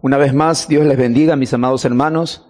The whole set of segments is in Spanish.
Una vez más, Dios les bendiga, mis amados hermanos.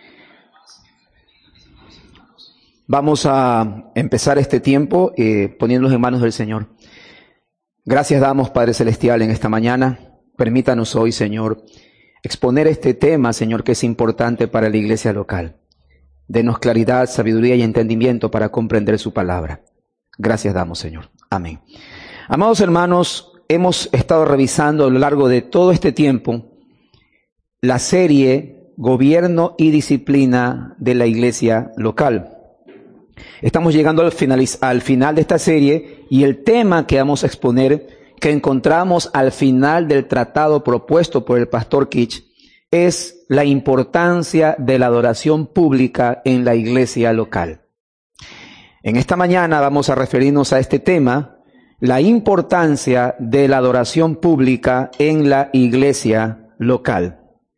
Vamos a empezar este tiempo poniéndonos en manos del Señor. Gracias damos, Padre Celestial, en esta mañana. Permítanos hoy, Señor, exponer este tema, Señor, que es importante para la iglesia local. Denos claridad, sabiduría y entendimiento para comprender su palabra. Gracias damos, Señor. Amén. Amados hermanos, hemos estado revisando a lo largo de todo este tiempo la serie Gobierno y Disciplina de la Iglesia Local. Estamos llegando al final de esta serie y el tema que vamos a exponer, que encontramos al final del tratado propuesto por el pastor Kitch, es la importancia de la adoración pública en la iglesia local. En esta mañana vamos a referirnos a este tema, la importancia de la adoración pública en la iglesia local.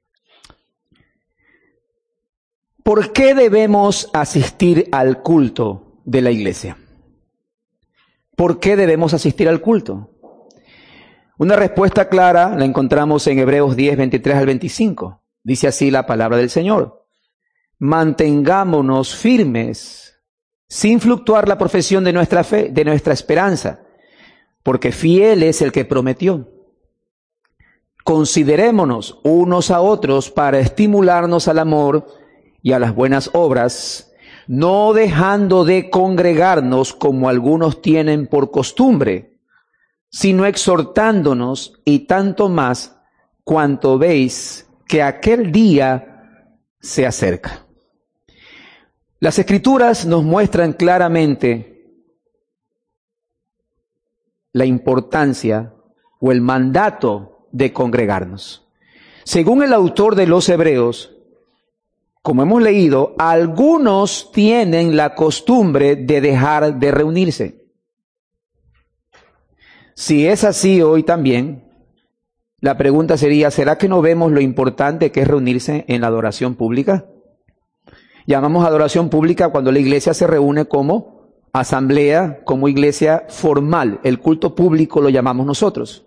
¿Por qué debemos asistir al culto de la iglesia? ¿Por qué debemos asistir al culto? Una respuesta clara la encontramos en Hebreos 10, 23 al 25. Dice así la palabra del Señor. Mantengámonos firmes, sin fluctuar la profesión de nuestra fe, de nuestra esperanza, porque fiel es el que prometió. Considerémonos unos a otros para estimularnos al amor y a las buenas obras, no dejando de congregarnos como algunos tienen por costumbre, sino exhortándonos, y tanto más cuanto veis que aquel día se acerca. Las Escrituras nos muestran claramente la importancia o el mandato de congregarnos. Según el autor de los Hebreos, como hemos leído, algunos tienen la costumbre de dejar de reunirse. Si es así hoy también, la pregunta sería, ¿será que no vemos lo importante que es reunirse en la adoración pública? Llamamos adoración pública cuando la iglesia se reúne como asamblea, como iglesia formal. El culto público lo llamamos nosotros.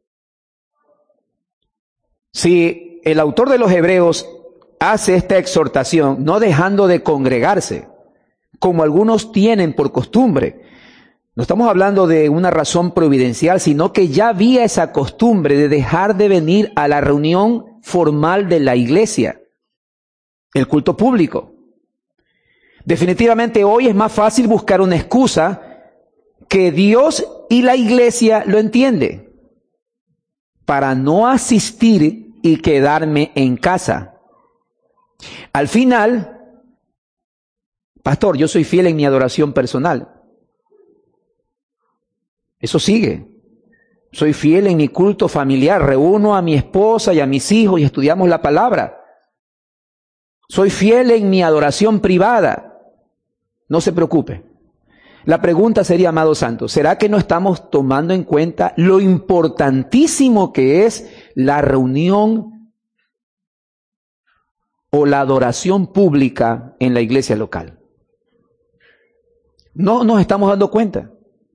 Si el autor de los Hebreos hace esta exhortación, no dejando de congregarse, como algunos tienen por costumbre. No estamos hablando de una razón providencial, sino que ya había esa costumbre de dejar de venir a la reunión formal de la iglesia, el culto público. Definitivamente hoy es más fácil buscar una excusa que Dios y la iglesia lo entiende, para no asistir y quedarme en casa. Al final, pastor, yo soy fiel en mi adoración personal. Eso sigue. Soy fiel en mi culto familiar. Reúno a mi esposa y a mis hijos y estudiamos la palabra. Soy fiel en mi adoración privada. No se preocupe. La pregunta sería, amado santo, ¿será que no estamos tomando en cuenta lo importantísimo que es la reunión o la adoración pública en la iglesia local? No nos estamos dando cuenta.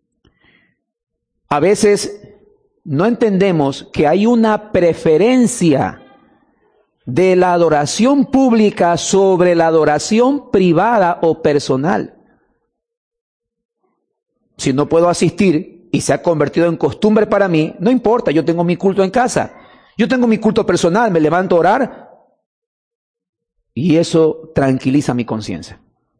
A veces no entendemos que hay una preferencia de la adoración pública sobre la adoración privada o personal. Si no puedo asistir y se ha convertido en costumbre para mí, no importa, yo tengo mi culto en casa. Yo tengo mi culto personal, me levanto a orar, y eso tranquiliza mi conciencia.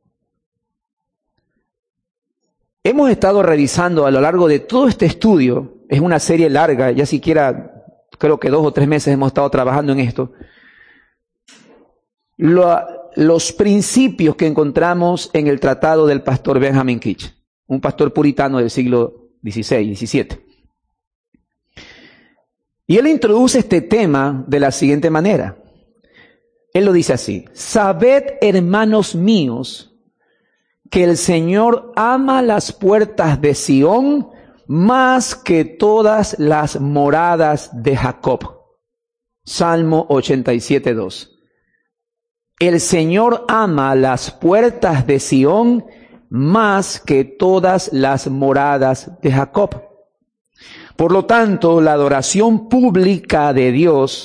Hemos estado revisando a lo largo de todo este estudio, es una serie larga, ya siquiera creo que 2 o 3 meses hemos estado trabajando en esto, los principios que encontramos en el tratado del pastor Benjamin Kitch, un pastor puritano del siglo XVI, XVII. Y él introduce este tema de la siguiente manera. Él lo dice así: sabed, hermanos míos, que el Señor ama las puertas de Sión más que todas las moradas de Jacob. Salmo 87:2. El Señor ama las puertas de Sión más que todas las moradas de Jacob. Por lo tanto, la adoración pública de Dios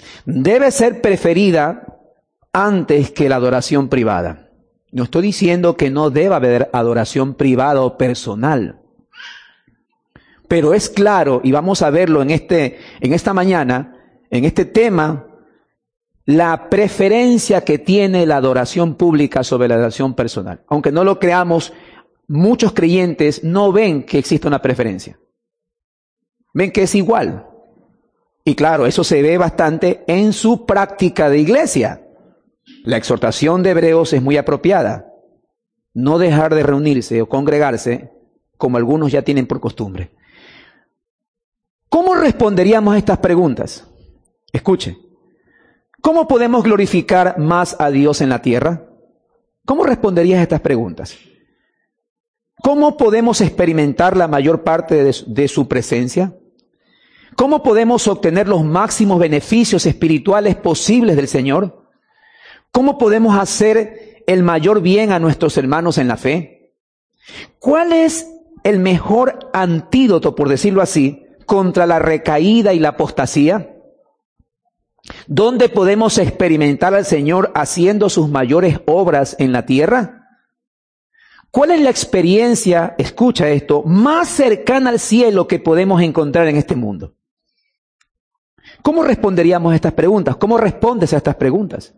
debe ser preferida antes que la adoración privada. No estoy diciendo que no deba haber adoración privada o personal, pero es claro, y vamos a verlo en esta mañana, en este tema, la preferencia que tiene la adoración pública sobre la adoración personal. Aunque no lo creamos, muchos creyentes no ven que existe una preferencia. Ven que es igual. Y claro, eso se ve bastante en su práctica de iglesia. La exhortación de Hebreos es muy apropiada. No dejar de reunirse o congregarse como algunos ya tienen por costumbre. ¿Cómo responderíamos a estas preguntas? Escuche. ¿Cómo podemos glorificar más a Dios en la tierra? ¿Cómo responderías a estas preguntas? ¿Cómo podemos experimentar la mayor parte de su presencia? ¿Cómo podemos obtener los máximos beneficios espirituales posibles del Señor? ¿Cómo podemos hacer el mayor bien a nuestros hermanos en la fe? ¿Cuál es el mejor antídoto, por decirlo así, contra la recaída y la apostasía? ¿Dónde podemos experimentar al Señor haciendo sus mayores obras en la tierra? ¿Cuál es la experiencia, escucha esto, más cercana al cielo que podemos encontrar en este mundo? ¿Cómo responderíamos a estas preguntas? ¿Cómo respondes a estas preguntas?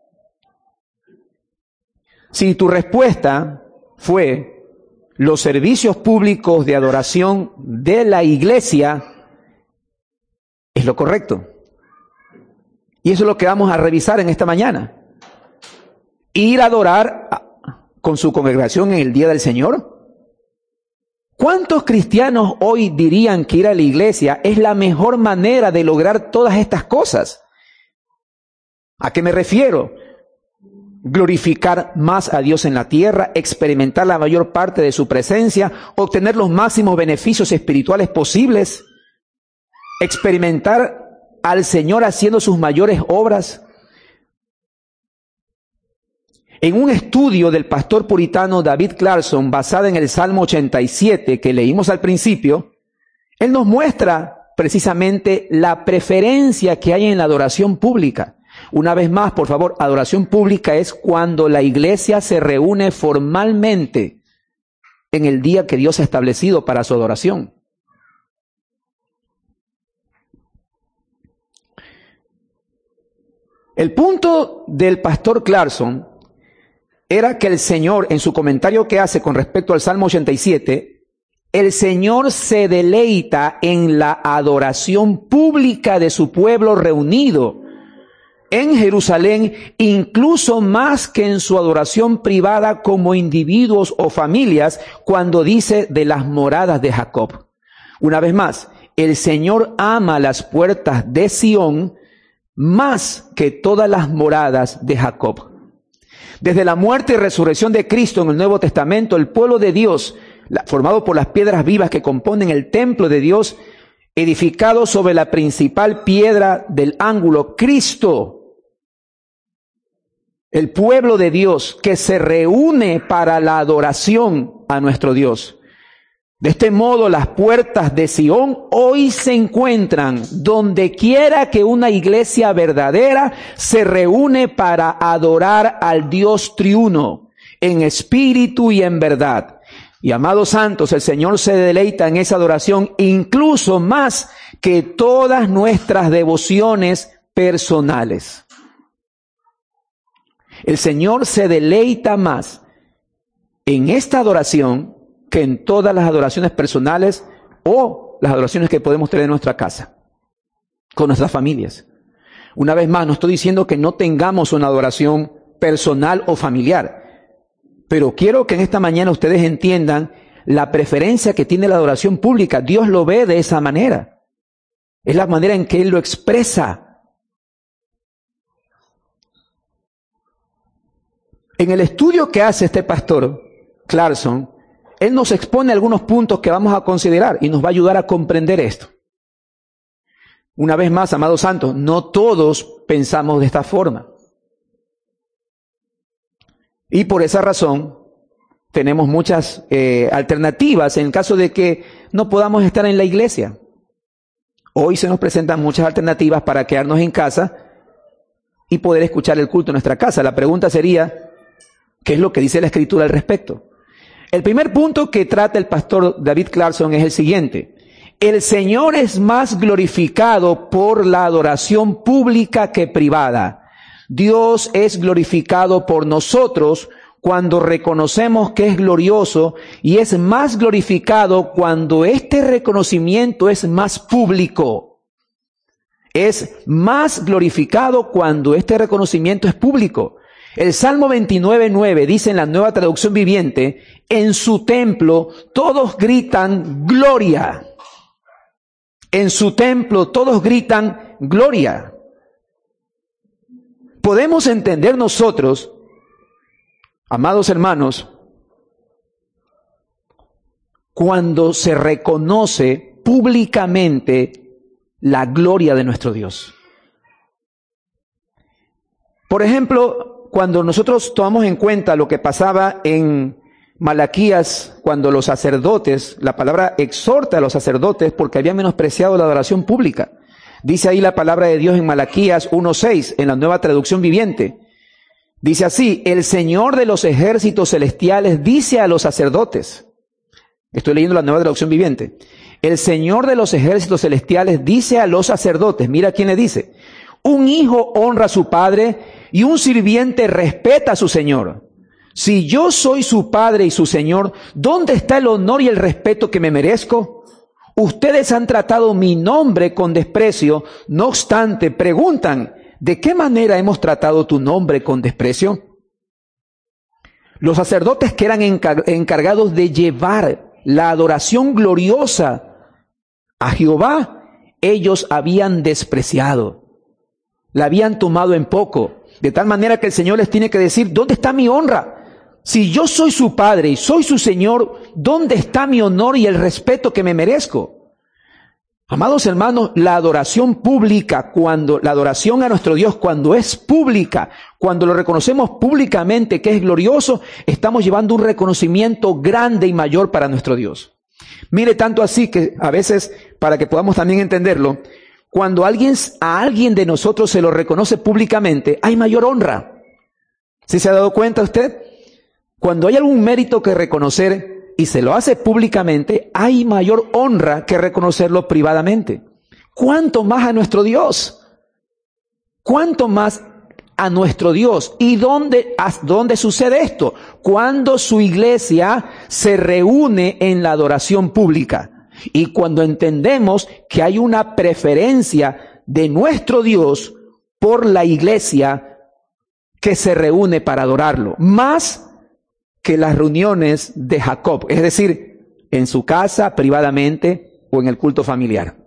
Si tu respuesta fue los servicios públicos de adoración de la iglesia, es lo correcto. Y eso es lo que vamos a revisar en esta mañana. Ir a adorar con su congregación en el día del Señor. ¿Cuántos cristianos hoy dirían que ir a la iglesia es la mejor manera de lograr todas estas cosas? ¿A qué me refiero? Glorificar más a Dios en la tierra, experimentar la mayor parte de su presencia, obtener los máximos beneficios espirituales posibles, experimentar al Señor haciendo sus mayores obras. En un estudio del pastor puritano David Clarkson, basado en el Salmo 87 que leímos al principio, él nos muestra precisamente la preferencia que hay en la adoración pública. Una vez más, por favor, adoración pública es cuando la iglesia se reúne formalmente en el día que Dios ha establecido para su adoración. El punto del pastor Clarkson era que el Señor, en su comentario que hace con respecto al Salmo 87, el Señor se deleita en la adoración pública de su pueblo reunido en Jerusalén, incluso más que en su adoración privada como individuos o familias, cuando dice de las moradas de Jacob. Una vez más, el Señor ama las puertas de Sión más que todas las moradas de Jacob. Desde la muerte y resurrección de Cristo en el Nuevo Testamento, el pueblo de Dios, formado por las piedras vivas que componen el templo de Dios, edificado sobre la principal piedra del ángulo, Cristo, el pueblo de Dios que se reúne para la adoración a nuestro Dios. De este modo, las puertas de Sión hoy se encuentran donde quiera que una iglesia verdadera se reúne para adorar al Dios triuno, en espíritu y en verdad. Y amados santos, el Señor se deleita en esa adoración incluso más que todas nuestras devociones personales. El Señor se deleita más en esta adoración que en todas las adoraciones personales o las adoraciones que podemos tener en nuestra casa, con nuestras familias. Una vez más, no estoy diciendo que no tengamos una adoración personal o familiar, pero quiero que en esta mañana ustedes entiendan la preferencia que tiene la adoración pública. Dios lo ve de esa manera. Es la manera en que Él lo expresa. En el estudio que hace este pastor, Clarkson, él nos expone algunos puntos que vamos a considerar y nos va a ayudar a comprender esto. Una vez más, amados santos, no todos pensamos de esta forma. Y por esa razón tenemos muchas alternativas en caso de que no podamos estar en la iglesia Hoy se nos presentan muchas alternativas para quedarnos en casa y poder escuchar el culto en nuestra casa. La pregunta sería, ¿qué es lo que dice la Escritura al respecto? El primer punto que trata el pastor David Clarkson es el siguiente. El Señor es más glorificado por la adoración pública que privada. Dios es glorificado por nosotros cuando reconocemos que es glorioso y es más glorificado cuando este reconocimiento es más público. Es más glorificado cuando este reconocimiento es público. El Salmo 29:9 dice en la Nueva Traducción Viviente, en su templo todos gritan gloria. En su templo todos gritan gloria. Podemos entender nosotros, amados hermanos, cuando se reconoce públicamente la gloria de nuestro Dios. Por ejemplo, cuando nosotros tomamos en cuenta lo que pasaba en Malaquías, cuando los sacerdotes, la palabra exhorta a los sacerdotes porque habían menospreciado la adoración pública. Dice ahí la palabra de Dios en Malaquías 1:6, en la Nueva Traducción Viviente. Dice así, el Señor de los ejércitos celestiales dice a los sacerdotes, estoy leyendo la Nueva Traducción Viviente, el Señor de los ejércitos celestiales dice a los sacerdotes, mira quién le dice, un hijo honra a su padre y un sirviente respeta a su señor. Si yo soy su padre y su señor, ¿dónde está el honor y el respeto que me merezco? Ustedes han tratado mi nombre con desprecio, no obstante, preguntan, ¿de qué manera hemos tratado tu nombre con desprecio? Los sacerdotes que eran encargados de llevar la adoración gloriosa a Jehová, ellos habían despreciado, la habían tomado en poco, de tal manera que el Señor les tiene que decir, ¿dónde está mi honra? Si yo soy su padre y soy su Señor, ¿dónde está mi honor y el respeto que me merezco? Amados hermanos, la adoración pública, la adoración a nuestro Dios, cuando es pública, cuando lo reconocemos públicamente que es glorioso, estamos llevando un reconocimiento grande y mayor para nuestro Dios. Mire, tanto así que a veces, para que podamos también entenderlo, cuando a alguien de nosotros se lo reconoce públicamente, hay mayor honra. ¿Sí se ha dado cuenta usted? Cuando hay algún mérito que reconocer y se lo hace públicamente, hay mayor honra que reconocerlo privadamente. ¿Cuánto más a nuestro Dios? ¿Cuánto más a nuestro Dios? ¿Y dónde sucede esto? Cuando su iglesia se reúne en la adoración pública. Y cuando entendemos que hay una preferencia de nuestro Dios por la iglesia que se reúne para adorarlo, más que las reuniones de Jacob, es decir, en su casa, privadamente o en el culto familiar.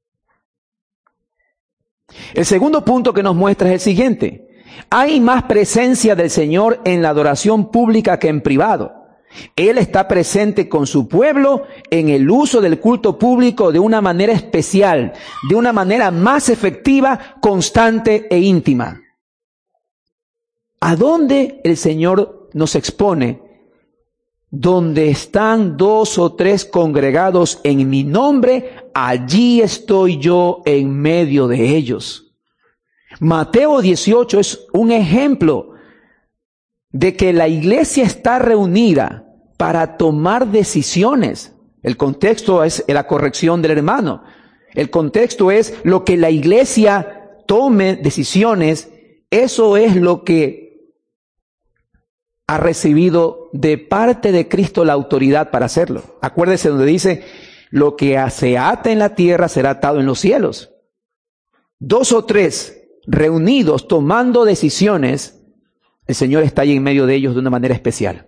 El segundo punto que nos muestra es el siguiente. Hay más presencia del Señor en la adoración pública que en privado. Él está presente con su pueblo en el uso del culto público de una manera especial, de una manera más efectiva, constante e íntima. ¿A dónde el Señor nos expone? Donde están 2 o 3 congregados en mi nombre, allí estoy yo en medio de ellos. Mateo 18 es un ejemplo de que la iglesia está reunida para tomar decisiones. El contexto es la corrección del hermano. El contexto es lo que la iglesia tome decisiones. Eso es lo que ha recibido de parte de Cristo la autoridad para hacerlo. Acuérdese donde dice, lo que se ata en la tierra será atado en los cielos. 2 o 3 reunidos tomando decisiones, el Señor está ahí en medio de ellos de una manera especial.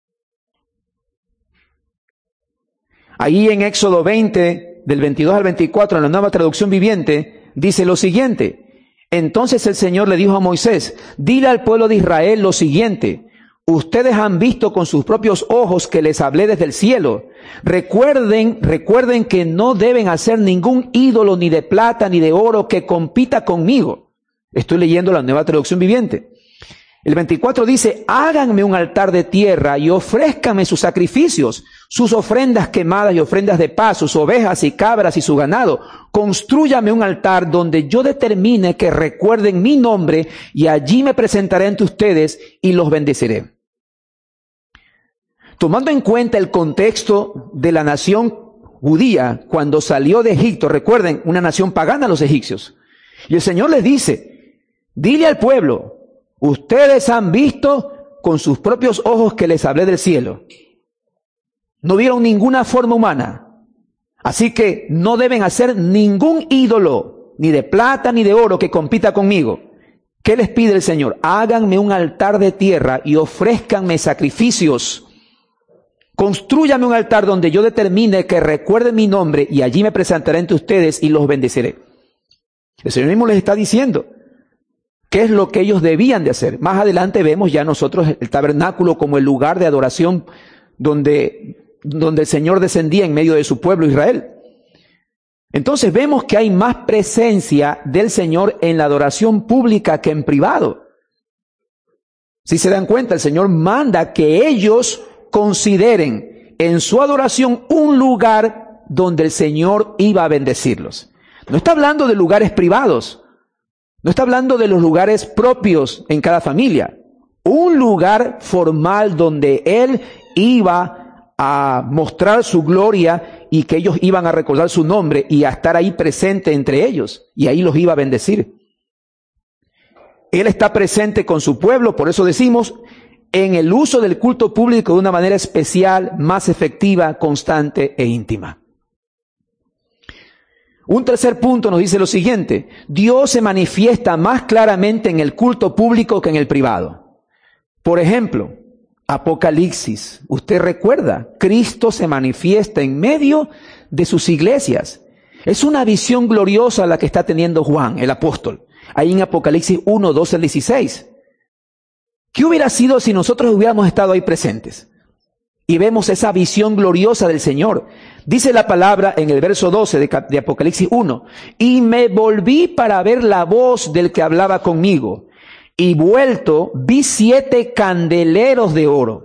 Ahí en Éxodo 20, del 22 al 24, en la Nueva Traducción Viviente, dice lo siguiente. Entonces el Señor le dijo a Moisés, dile al pueblo de Israel lo siguiente. Ustedes han visto con sus propios ojos que les hablé desde el cielo. Recuerden que no deben hacer ningún ídolo ni de plata ni de oro que compita conmigo. Estoy leyendo la Nueva Traducción Viviente. El 24 dice, háganme un altar de tierra y ofrézcanme sus sacrificios, sus ofrendas quemadas y ofrendas de paz, sus ovejas y cabras y su ganado. Constrúyame un altar donde yo determine que recuerden mi nombre y allí me presentaré ante ustedes y los bendeciré. Tomando en cuenta el contexto de la nación judía cuando salió de Egipto, recuerden, una nación pagana los egipcios. Y el Señor les dice, dile al pueblo, ustedes han visto con sus propios ojos que les hablé del cielo. No vieron ninguna forma humana. Así que no deben hacer ningún ídolo, ni de plata ni de oro, que compita conmigo. ¿Qué les pide el Señor? Háganme un altar de tierra y ofrézcanme sacrificios. Constrúyame un altar donde yo determine que recuerden mi nombre y allí me presentaré ante ustedes y los bendeciré. El Señor mismo les está diciendo qué es lo que ellos debían de hacer. Más adelante vemos ya nosotros el tabernáculo como el lugar de adoración donde el Señor descendía en medio de su pueblo Israel. Entonces vemos que hay más presencia del Señor en la adoración pública que en privado. Si se dan cuenta, el Señor manda que ellos consideren en su adoración un lugar donde el Señor iba a bendecirlos. No está hablando de lugares privados. No está hablando de los lugares propios en cada familia. Un lugar formal donde Él iba a mostrar su gloria y que ellos iban a recordar su nombre y a estar ahí presente entre ellos. Y ahí los iba a bendecir. Él está presente con su pueblo, por eso decimos, en el uso del culto público de una manera especial, más efectiva, constante e íntima. Un tercer punto nos dice lo siguiente: Dios se manifiesta más claramente en el culto público que en el privado. Por ejemplo, Apocalipsis, usted recuerda, Cristo se manifiesta en medio de sus iglesias. Es una visión gloriosa la que está teniendo Juan, el apóstol, ahí en Apocalipsis 1, 12 al 16. ¿Qué hubiera sido si nosotros hubiéramos estado ahí presentes? Y vemos esa visión gloriosa del Señor. Dice la palabra en el verso 12 de Apocalipsis 1. Y me volví para ver la voz del que hablaba conmigo. Y vuelto vi 7 candeleros de oro.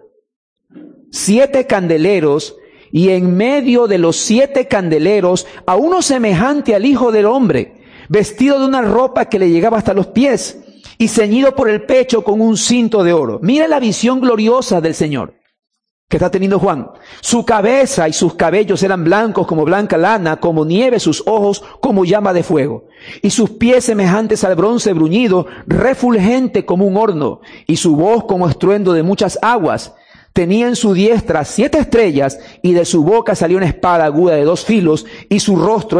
7 candeleros, y en medio de los 7 candeleros a uno semejante al Hijo del Hombre, vestido de una ropa que le llegaba hasta los pies, y ceñido por el pecho con un cinto de oro. Mira la visión gloriosa del Señor que está teniendo Juan. Su cabeza y sus cabellos eran blancos como blanca lana, como nieve, sus ojos como llama de fuego, y sus pies semejantes al bronce bruñido, refulgente como un horno, y su voz como estruendo de muchas aguas. Tenía en su diestra 7 estrellas, y de su boca salió una espada aguda de 2 filos, y su rostro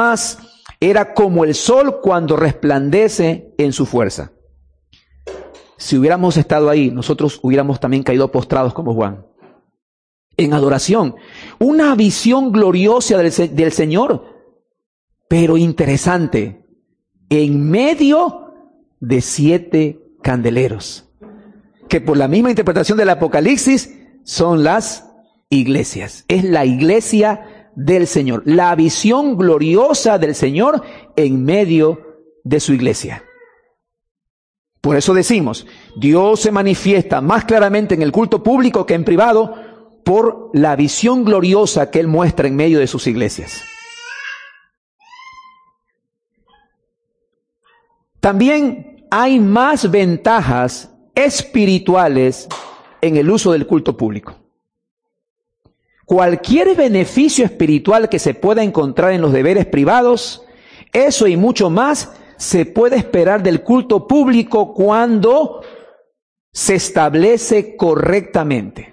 era como el sol cuando resplandece en su fuerza. Si hubiéramos estado ahí, nosotros hubiéramos también caído postrados como Juan, en adoración. Una visión gloriosa del Señor, pero interesante, en medio de 7 candeleros, que por la misma interpretación del Apocalipsis son las iglesias. Es la iglesia del Señor, la visión gloriosa del Señor en medio de su iglesia. Por eso decimos, Dios se manifiesta más claramente en el culto público que en privado por la visión gloriosa que Él muestra en medio de sus iglesias. También hay más ventajas espirituales en el uso del culto público. Cualquier beneficio espiritual que se pueda encontrar en los deberes privados, eso y mucho más se puede esperar del culto público cuando se establece correctamente.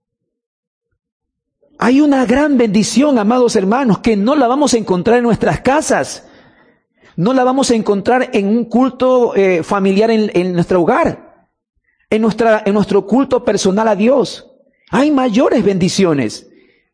Hay una gran bendición, amados hermanos, que no la vamos a encontrar en nuestras casas. No la vamos a encontrar en un culto familiar en nuestro hogar, en nuestro culto personal a Dios. Hay mayores bendiciones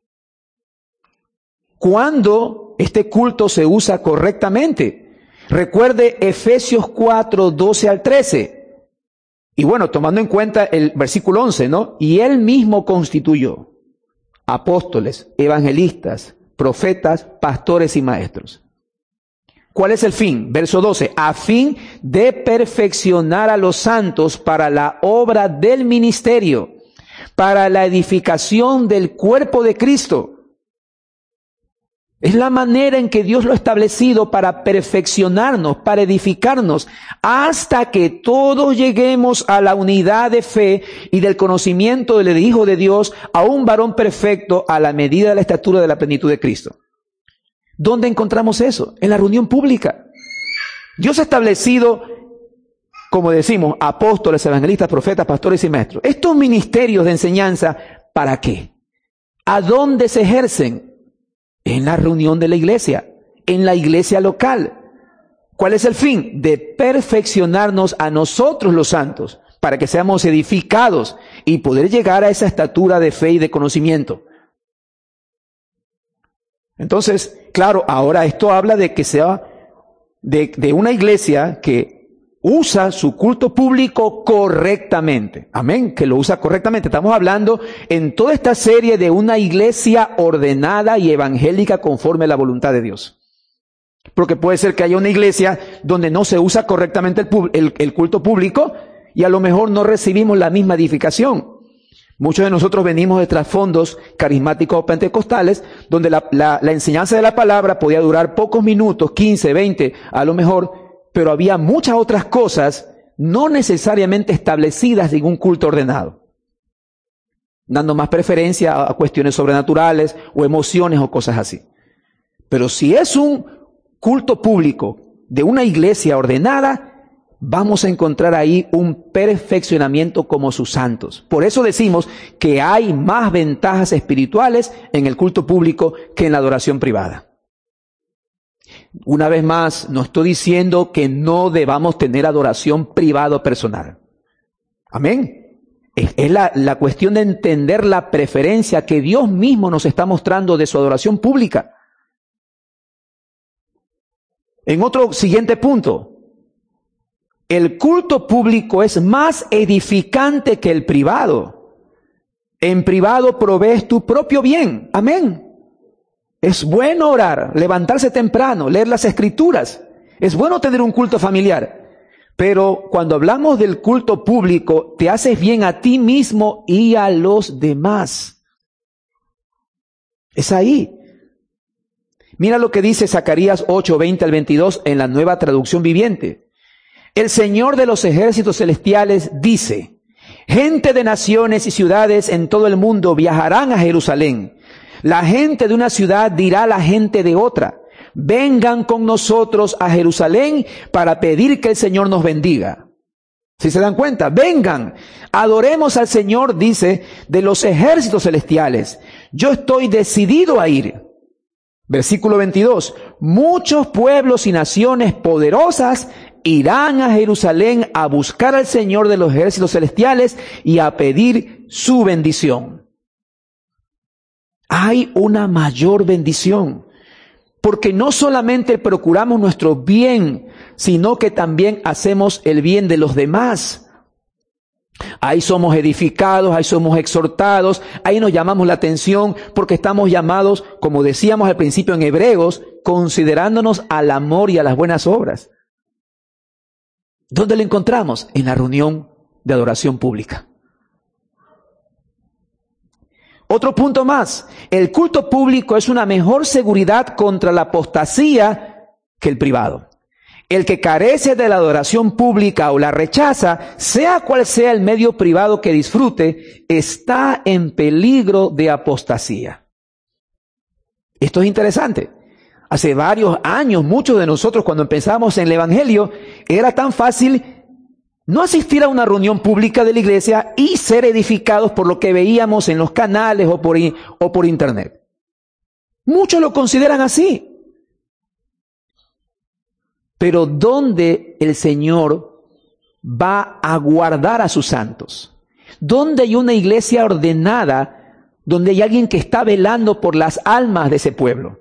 cuando este culto se usa correctamente. Recuerde Efesios 4, 12 al 13. Y bueno, tomando en cuenta el versículo 11, ¿no? Y Él mismo constituyó apóstoles, evangelistas, profetas, pastores y maestros. ¿Cuál es el fin? Verso 12. A fin de perfeccionar a los santos para la obra del ministerio, para la edificación del cuerpo de Cristo. Es la manera en que Dios lo ha establecido para perfeccionarnos, para edificarnos, hasta que todos lleguemos a la unidad de fe y del conocimiento del Hijo de Dios, a un varón perfecto, a la medida de la estatura de la plenitud de Cristo. ¿Dónde encontramos eso? En la reunión pública. Dios ha establecido, como decimos, apóstoles, evangelistas, profetas, pastores y maestros. Estos ministerios de enseñanza, ¿para qué? ¿A dónde se ejercen? En la reunión de la iglesia, en la iglesia local. ¿Cuál es el fin? De perfeccionarnos a nosotros los santos, para que seamos edificados y poder llegar a esa estatura de fe y de conocimiento. Entonces, claro, ahora esto habla de que sea de una iglesia que usa su culto público correctamente. Amén, que lo usa correctamente. Estamos hablando en toda esta serie de una iglesia ordenada y evangélica conforme a la voluntad de Dios. Porque puede ser que haya una iglesia donde no se usa correctamente el culto público y a lo mejor no recibimos la misma edificación. Muchos de nosotros venimos de trasfondos carismáticos o pentecostales, donde la enseñanza de la palabra podía durar pocos minutos, 15, 20, a lo mejor, pero había muchas otras cosas no necesariamente establecidas en un culto ordenado, dando más preferencia a cuestiones sobrenaturales o emociones o cosas así. Pero si es un culto público de una iglesia ordenada, vamos a encontrar ahí un perfeccionamiento como sus santos. Por eso decimos que hay más ventajas espirituales en el culto público que en la adoración privada. Una vez más, no estoy diciendo que no debamos tener adoración privada o personal. Amén. Es la cuestión de entender la preferencia que Dios mismo nos está mostrando de su adoración pública. En otro siguiente punto, el culto público es más edificante que el privado. En privado provees tu propio bien. Amén. Es bueno orar, levantarse temprano, leer las escrituras. Es bueno tener un culto familiar. Pero cuando hablamos del culto público, te haces bien a ti mismo y a los demás. Es ahí. Mira lo que dice Zacarías 8, 20 al 22 en la Nueva Traducción Viviente. El Señor de los ejércitos celestiales dice: gente de naciones y ciudades en todo el mundo viajarán a Jerusalén. La gente de una ciudad dirá a la gente de otra: vengan con nosotros a Jerusalén para pedir que el Señor nos bendiga. ¿Sí se dan cuenta? Vengan, adoremos al Señor, dice, de los ejércitos celestiales. Yo estoy decidido a ir. Versículo 22. Muchos pueblos y naciones poderosas irán a Jerusalén a buscar al Señor de los ejércitos celestiales y a pedir su bendición. Hay una mayor bendición, porque no solamente procuramos nuestro bien, sino que también hacemos el bien de los demás. Ahí somos edificados, ahí somos exhortados, ahí nos llamamos la atención, porque estamos llamados, como decíamos al principio en Hebreos, considerándonos al amor y a las buenas obras. ¿Dónde lo encontramos? En la reunión de adoración pública. Otro punto más, el culto público es una mejor seguridad contra la apostasía que el privado. El que carece de la adoración pública o la rechaza, sea cual sea el medio privado que disfrute, está en peligro de apostasía. Esto es interesante. Hace varios años, muchos de nosotros cuando empezamos en el Evangelio, era tan fácil no asistir a una reunión pública de la iglesia y ser edificados por lo que veíamos en los canales o por internet. Muchos lo consideran así. Pero ¿dónde el Señor va a guardar a sus santos? ¿Dónde hay una iglesia ordenada, donde hay alguien que está velando por las almas de ese pueblo?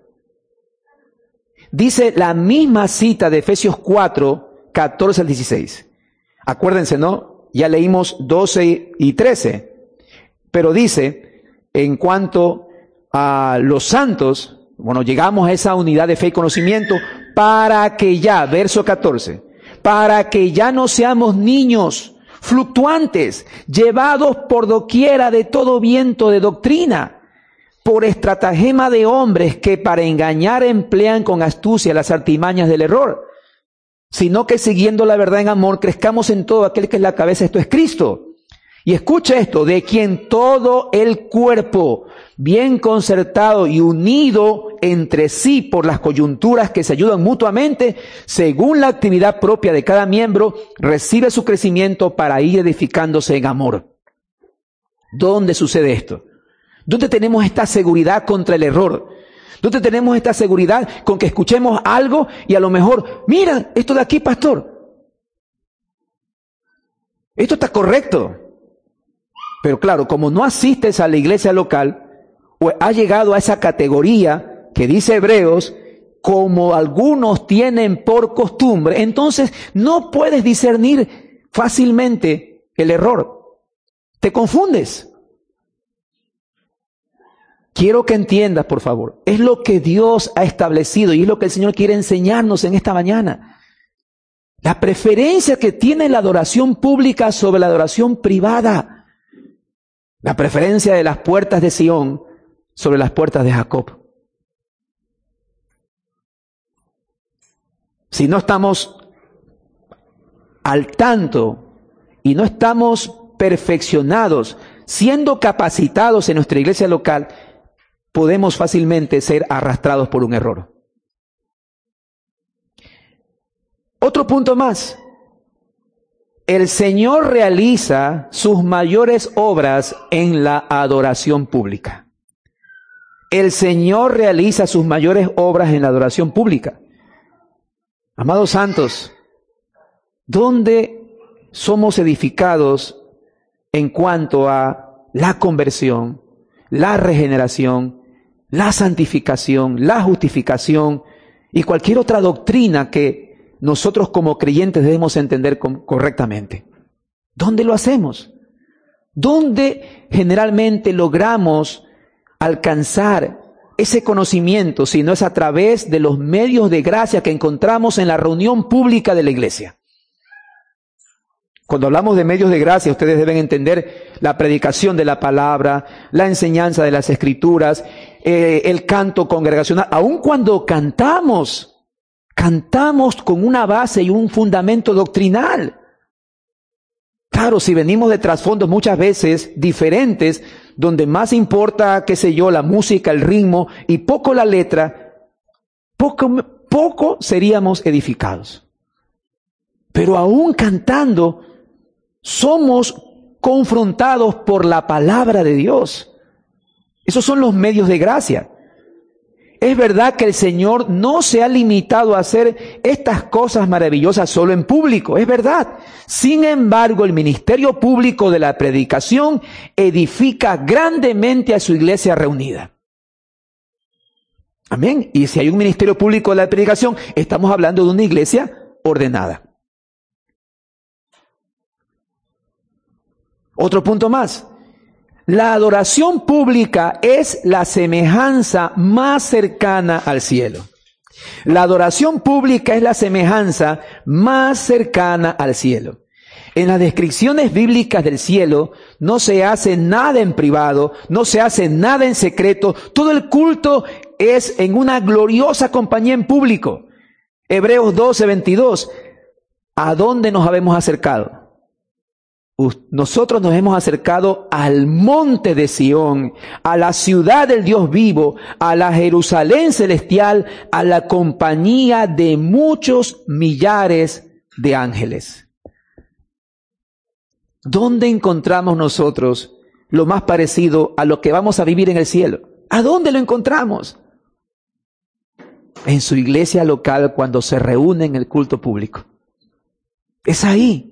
Dice la misma cita de Efesios 4, 14 al 16. Acuérdense, ¿no? Ya leímos 12 y 13. Pero dice, en cuanto a los santos, bueno, llegamos a esa unidad de fe y conocimiento para que ya, verso 14, para que ya no seamos niños fluctuantes, llevados por doquiera de todo viento de doctrina, por estratagema de hombres que para engañar emplean con astucia las artimañas del error, sino que siguiendo la verdad en amor, crezcamos en todo aquel que es la cabeza, esto es Cristo. Y escucha esto, de quien todo el cuerpo, bien concertado y unido entre sí por las coyunturas que se ayudan mutuamente, según la actividad propia de cada miembro, recibe su crecimiento para ir edificándose en amor. ¿Dónde sucede esto? ¿Dónde tenemos esta seguridad contra el error? ¿Dónde tenemos esta seguridad con que escuchemos algo y a lo mejor, mira, esto de aquí, pastor, esto está correcto? Pero claro, como no asistes a la iglesia local, o has llegado a esa categoría que dice Hebreos, como algunos tienen por costumbre, entonces no puedes discernir fácilmente el error. Te confundes. Quiero que entiendas, por favor, es lo que Dios ha establecido y es lo que el Señor quiere enseñarnos en esta mañana. La preferencia que tiene la adoración pública sobre la adoración privada. La preferencia de las puertas de Sión sobre las puertas de Jacob. Si no estamos al tanto y no estamos perfeccionados, siendo capacitados en nuestra iglesia local, podemos fácilmente ser arrastrados por un error. Otro punto más. El Señor realiza sus mayores obras en la adoración pública. El Señor realiza sus mayores obras en la adoración pública. Amados santos, ¿dónde somos edificados en cuanto a la conversión, la regeneración, la santificación, la justificación y cualquier otra doctrina que nosotros como creyentes debemos entender correctamente? ¿Dónde lo hacemos? ¿Dónde generalmente logramos alcanzar ese conocimiento si no es a través de los medios de gracia que encontramos en la reunión pública de la iglesia? Cuando hablamos de medios de gracia, ustedes deben entender la predicación de la palabra, la enseñanza de las escrituras, el canto congregacional. Aun cuando cantamos con una base y un fundamento doctrinal. Claro, si venimos de trasfondos muchas veces diferentes, donde más importa, qué sé yo, la música, el ritmo y poco la letra, poco seríamos edificados. Pero aún cantando, somos confrontados por la palabra de Dios. Esos son los medios de gracia. Es verdad que el Señor no se ha limitado a hacer estas cosas maravillosas solo en público, es verdad. Sin embargo, el ministerio público de la predicación edifica grandemente a su iglesia reunida. Amén. Y si hay un ministerio público de la predicación, estamos hablando de una iglesia ordenada. Otro punto más. La adoración pública es la semejanza más cercana al cielo. La adoración pública es la semejanza más cercana al cielo. En las descripciones bíblicas del cielo no se hace nada en privado, no se hace nada en secreto. Todo el culto es en una gloriosa compañía en público. Hebreos 12:22. ¿A dónde nos habemos acercado? Nosotros nos hemos acercado al monte de Sión, a la ciudad del Dios vivo, a la Jerusalén celestial, a la compañía de muchos millares de ángeles. ¿Dónde encontramos nosotros lo más parecido a lo que vamos a vivir en el cielo? ¿A dónde lo encontramos? En su iglesia local cuando se reúne en el culto público. Es ahí.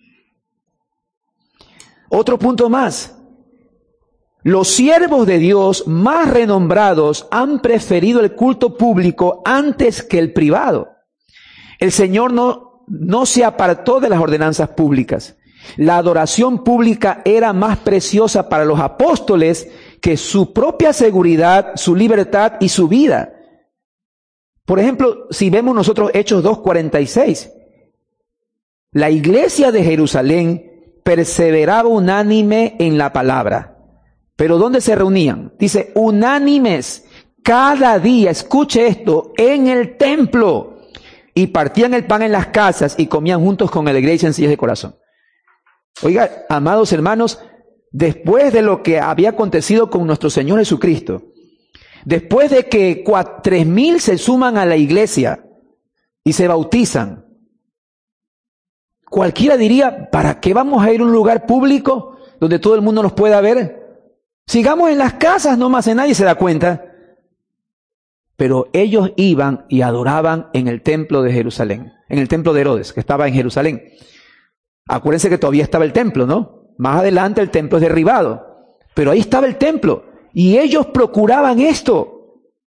Otro punto más. Los siervos de Dios más renombrados han preferido el culto público antes que el privado. El Señor no se apartó de las ordenanzas públicas. La adoración pública era más preciosa para los apóstoles que su propia seguridad, su libertad y su vida. Por ejemplo, si vemos nosotros Hechos 2:46, la iglesia de Jerusalén perseveraba unánime en la palabra. Pero ¿dónde se reunían? Dice, unánimes, cada día, escuche esto, en el templo. Y partían el pan en las casas y comían juntos con alegría y sencillez de corazón. Oiga, amados hermanos, después de lo que había acontecido con nuestro Señor Jesucristo, después de que 3,000 se suman a la iglesia y se bautizan, cualquiera diría, ¿para qué vamos a ir a un lugar público donde todo el mundo nos pueda ver? Sigamos en las casas nomás, nadie se da cuenta. Pero ellos iban y adoraban en el templo de Jerusalén, en el templo de Herodes, que estaba en Jerusalén. Acuérdense que todavía estaba el templo, ¿no? Más adelante el templo es derribado, pero ahí estaba el templo y ellos procuraban esto.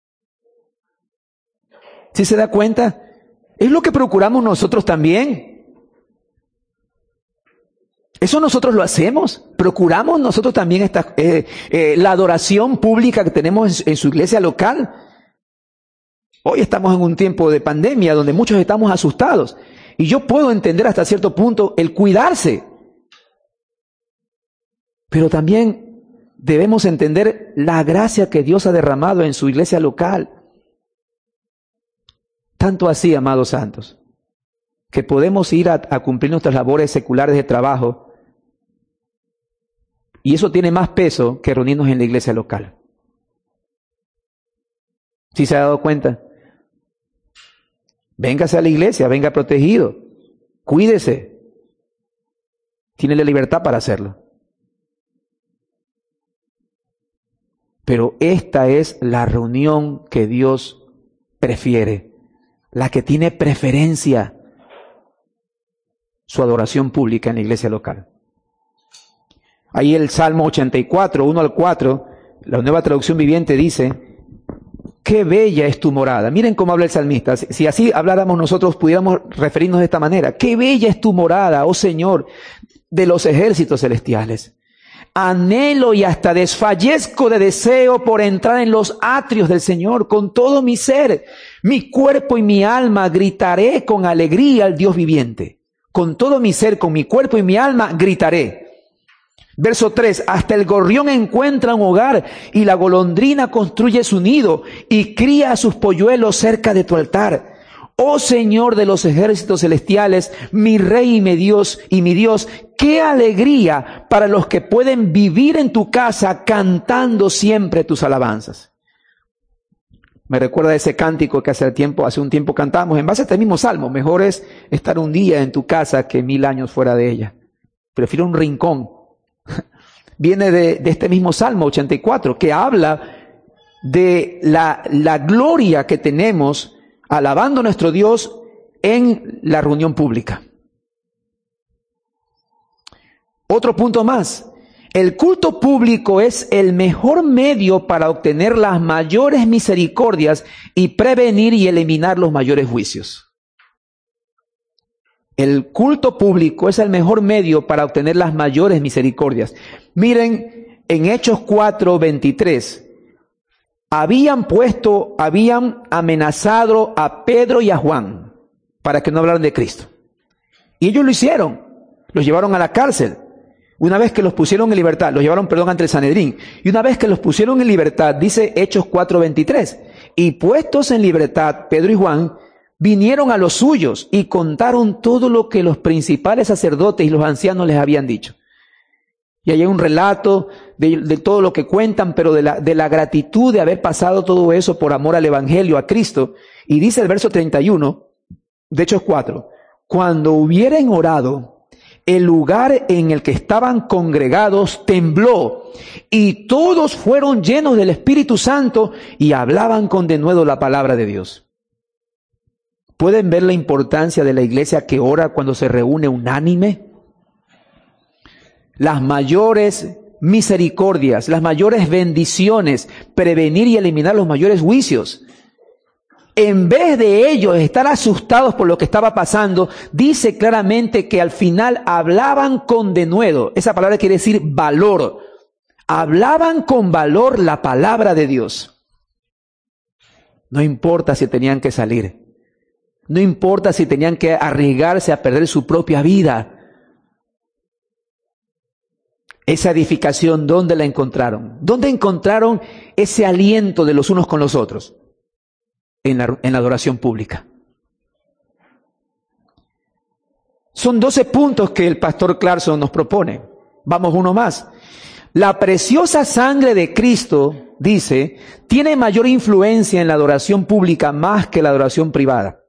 ¿Sí se da cuenta? Es lo que procuramos nosotros también. ¿Eso nosotros lo hacemos? ¿Procuramos nosotros también la adoración pública que tenemos en su iglesia local? Hoy estamos en un tiempo de pandemia donde muchos estamos asustados. Y yo puedo entender hasta cierto punto el cuidarse. Pero también debemos entender la gracia que Dios ha derramado en su iglesia local. Tanto así, amados santos, que podemos ir a cumplir nuestras labores seculares de trabajo. Y eso tiene más peso que reunirnos en la iglesia local. ¿Sí se ha dado cuenta? Véngase a la iglesia, venga protegido, cuídese. Tiene la libertad para hacerlo. Pero esta es la reunión que Dios prefiere, la que tiene preferencia, su adoración pública en la iglesia local. Ahí el Salmo 84, 1 al 4, la Nueva Traducción Viviente dice, qué bella es tu morada. Miren cómo habla el salmista. Si así habláramos nosotros, pudiéramos referirnos de esta manera. Qué bella es tu morada, oh Señor, de los ejércitos celestiales. Anhelo y hasta desfallezco de deseo por entrar en los atrios del Señor con todo mi ser. Mi cuerpo y mi alma gritaré con alegría al Dios viviente. Con todo mi ser, con mi cuerpo y mi alma gritaré. Verso 3, hasta el gorrión encuentra un hogar y la golondrina construye su nido y cría a sus polluelos cerca de tu altar. Oh Señor de los ejércitos celestiales, mi Rey y mi Dios, qué alegría para los que pueden vivir en tu casa cantando siempre tus alabanzas. Me recuerda ese cántico que hace un tiempo cantamos en base a este mismo salmo. Mejor es estar un día en tu casa que 1000 años fuera de ella. Prefiero un rincón. Viene de este mismo Salmo 84, que habla de la gloria que tenemos alabando a nuestro Dios en la reunión pública. Otro punto más. El culto público es el mejor medio para obtener las mayores misericordias y prevenir y eliminar los mayores juicios. El culto público es el mejor medio para obtener las mayores misericordias. Miren, en Hechos 4:23, habían amenazado a Pedro y a Juan para que no hablaran de Cristo. Y ellos lo hicieron. Los llevaron a la cárcel. Una vez que los pusieron en libertad, ante el Sanedrín. Y una vez que los pusieron en libertad, dice Hechos 4:23, y puestos en libertad, Pedro y Juan vinieron a los suyos y contaron todo lo que los principales sacerdotes y los ancianos les habían dicho. Y hay un relato de todo lo que cuentan, pero de la gratitud de haber pasado todo eso por amor al Evangelio, a Cristo. Y dice el verso 31 de Hechos 4, cuando hubieren orado, el lugar en el que estaban congregados tembló y todos fueron llenos del Espíritu Santo y hablaban con denuedo la palabra de Dios. ¿Pueden ver la importancia de la iglesia que ora cuando se reúne unánime? Las mayores misericordias, las mayores bendiciones, prevenir y eliminar los mayores juicios. En vez de ellos estar asustados por lo que estaba pasando, dice claramente que al final hablaban con denuedo. Esa palabra quiere decir valor. Hablaban con valor la palabra de Dios. No importa si tenían que salir. No importa si tenían que arriesgarse a perder su propia vida. Esa edificación, ¿dónde la encontraron? ¿Dónde encontraron ese aliento de los unos con los otros? En la adoración pública. Son 12 puntos que el pastor Clarkson nos propone. Vamos uno más. La preciosa sangre de Cristo, dice, tiene mayor influencia en la adoración pública más que la adoración privada.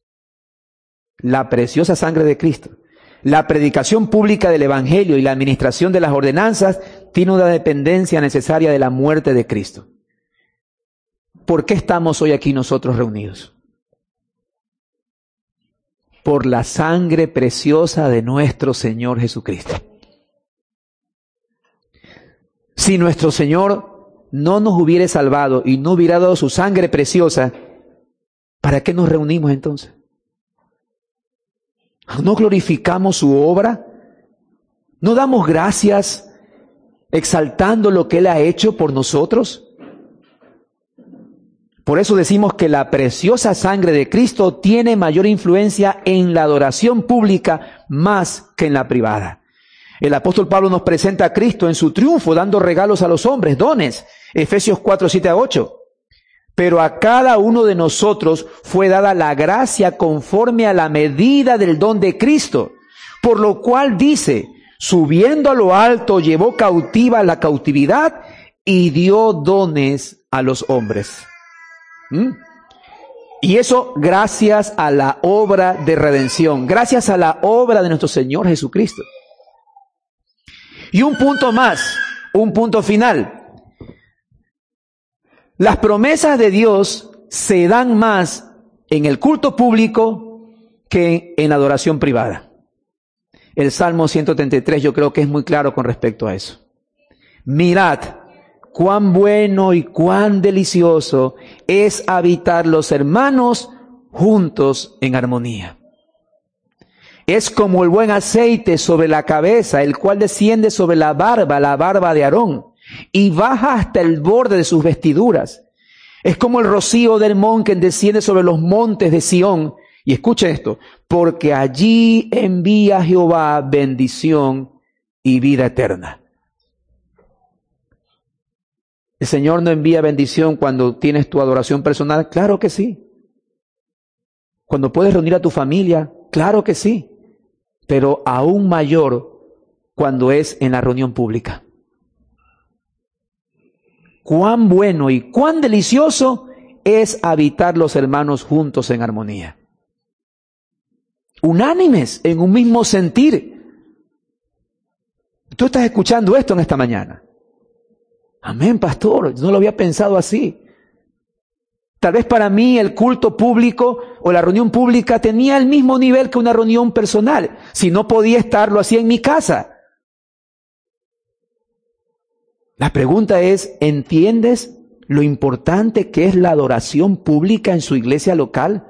La preciosa sangre de Cristo. La predicación pública del Evangelio y la administración de las ordenanzas tiene una dependencia necesaria de la muerte de Cristo. ¿Por qué estamos hoy aquí nosotros reunidos? Por la sangre preciosa de nuestro Señor Jesucristo. Si nuestro Señor no nos hubiera salvado y no hubiera dado su sangre preciosa, ¿para qué nos reunimos entonces? ¿No glorificamos su obra? ¿No damos gracias exaltando lo que Él ha hecho por nosotros? Por eso decimos que la preciosa sangre de Cristo tiene mayor influencia en la adoración pública más que en la privada. El apóstol Pablo nos presenta a Cristo en su triunfo, dando regalos a los hombres, dones. Efesios 4, 7 a 8. Pero a cada uno de nosotros fue dada la gracia conforme a la medida del don de Cristo. Por lo cual dice, subiendo a lo alto, llevó cautiva la cautividad y dio dones a los hombres. Y eso gracias a la obra de redención, gracias a la obra de nuestro Señor Jesucristo. Y un punto más, un punto final. Las promesas de Dios se dan más en el culto público que en la adoración privada. El Salmo 133 yo creo que es muy claro con respecto a eso. Mirad cuán bueno y cuán delicioso es habitar los hermanos juntos en armonía. Es como el buen aceite sobre la cabeza, el cual desciende sobre la barba de Aarón, y baja hasta el borde de sus vestiduras. Es como el rocío del Hermón que desciende sobre los montes de Sión. Y escucha esto, porque allí envía Jehová bendición y vida eterna. ¿El Señor no envía bendición cuando tienes tu adoración personal? Claro que sí. Cuando puedes reunir a tu familia, claro que sí. Pero aún mayor cuando es en la reunión pública. Cuán bueno y cuán delicioso es habitar los hermanos juntos en armonía. Unánimes, en un mismo sentir. Tú estás escuchando esto en esta mañana. Amén, pastor, no lo había pensado así. Tal vez para mí el culto público o la reunión pública tenía el mismo nivel que una reunión personal. Si no podía estar, lo hacía en mi casa. La pregunta es, ¿entiendes lo importante que es la adoración pública en su iglesia local?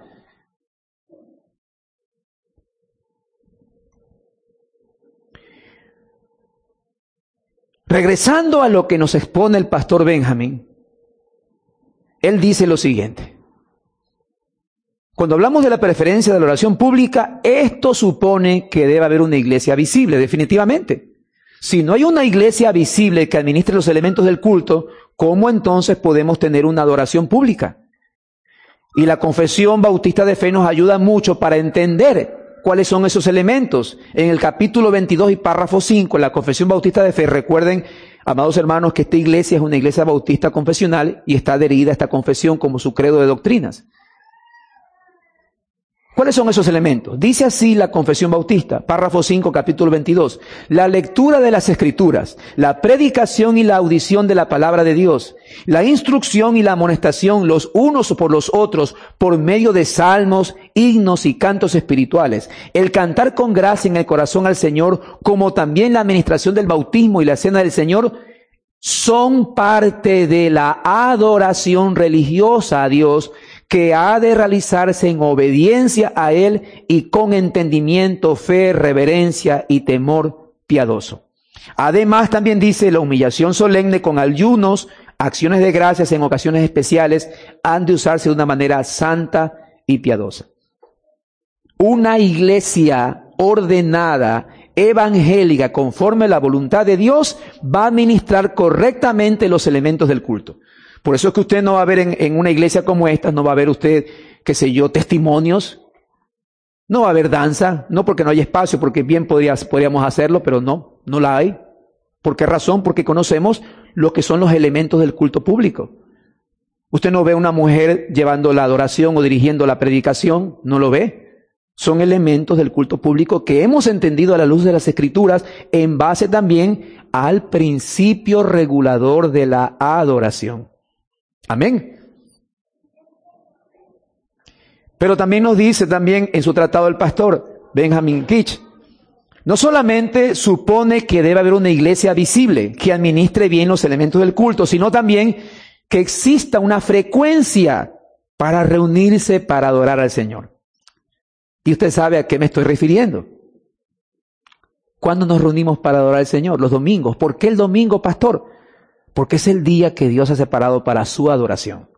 Regresando a lo que nos expone el pastor Benjamín, él dice lo siguiente. Cuando hablamos de la preferencia de la oración pública, esto supone que debe haber una iglesia visible, definitivamente. Si no hay una iglesia visible que administre los elementos del culto, ¿cómo entonces podemos tener una adoración pública? Y la Confesión Bautista de Fe nos ayuda mucho para entender cuáles son esos elementos. En el capítulo 22 y párrafo 5, en la Confesión Bautista de Fe, recuerden, amados hermanos, que esta iglesia es una iglesia bautista confesional y está adherida a esta confesión como su credo de doctrinas. ¿Cuáles son esos elementos? Dice así la Confesión Bautista, párrafo 5, capítulo 22. La lectura de las Escrituras, la predicación y la audición de la palabra de Dios, la instrucción y la amonestación los unos por los otros por medio de salmos, himnos y cantos espirituales, el cantar con gracia en el corazón al Señor, como también la administración del bautismo y la cena del Señor, son parte de la adoración religiosa a Dios que ha de realizarse en obediencia a Él y con entendimiento, fe, reverencia y temor piadoso. Además, también dice la humillación solemne con ayunos, acciones de gracias en ocasiones especiales han de usarse de una manera santa y piadosa. Una iglesia ordenada, evangélica, conforme a la voluntad de Dios, va a administrar correctamente los elementos del culto. Por eso es que usted no va a ver en una iglesia como esta, no va a ver usted, qué sé yo, testimonios, no va a haber danza, no porque no hay espacio, porque bien podríamos hacerlo, pero no la hay. ¿Por qué razón? Porque conocemos lo que son los elementos del culto público. Usted no ve una mujer llevando la adoración o dirigiendo la predicación, no lo ve. Son elementos del culto público que hemos entendido a la luz de las Escrituras en base también al principio regulador de la adoración. Amén. Pero también nos dice también en su tratado el pastor Benjamin Kitch, no solamente supone que debe haber una iglesia visible que administre bien los elementos del culto, sino también que exista una frecuencia para reunirse para adorar al Señor. Y usted sabe a qué me estoy refiriendo. ¿Cuándo nos reunimos para adorar al Señor? Los domingos. ¿Por qué el domingo, pastor? Porque es el día que Dios ha separado para su adoración.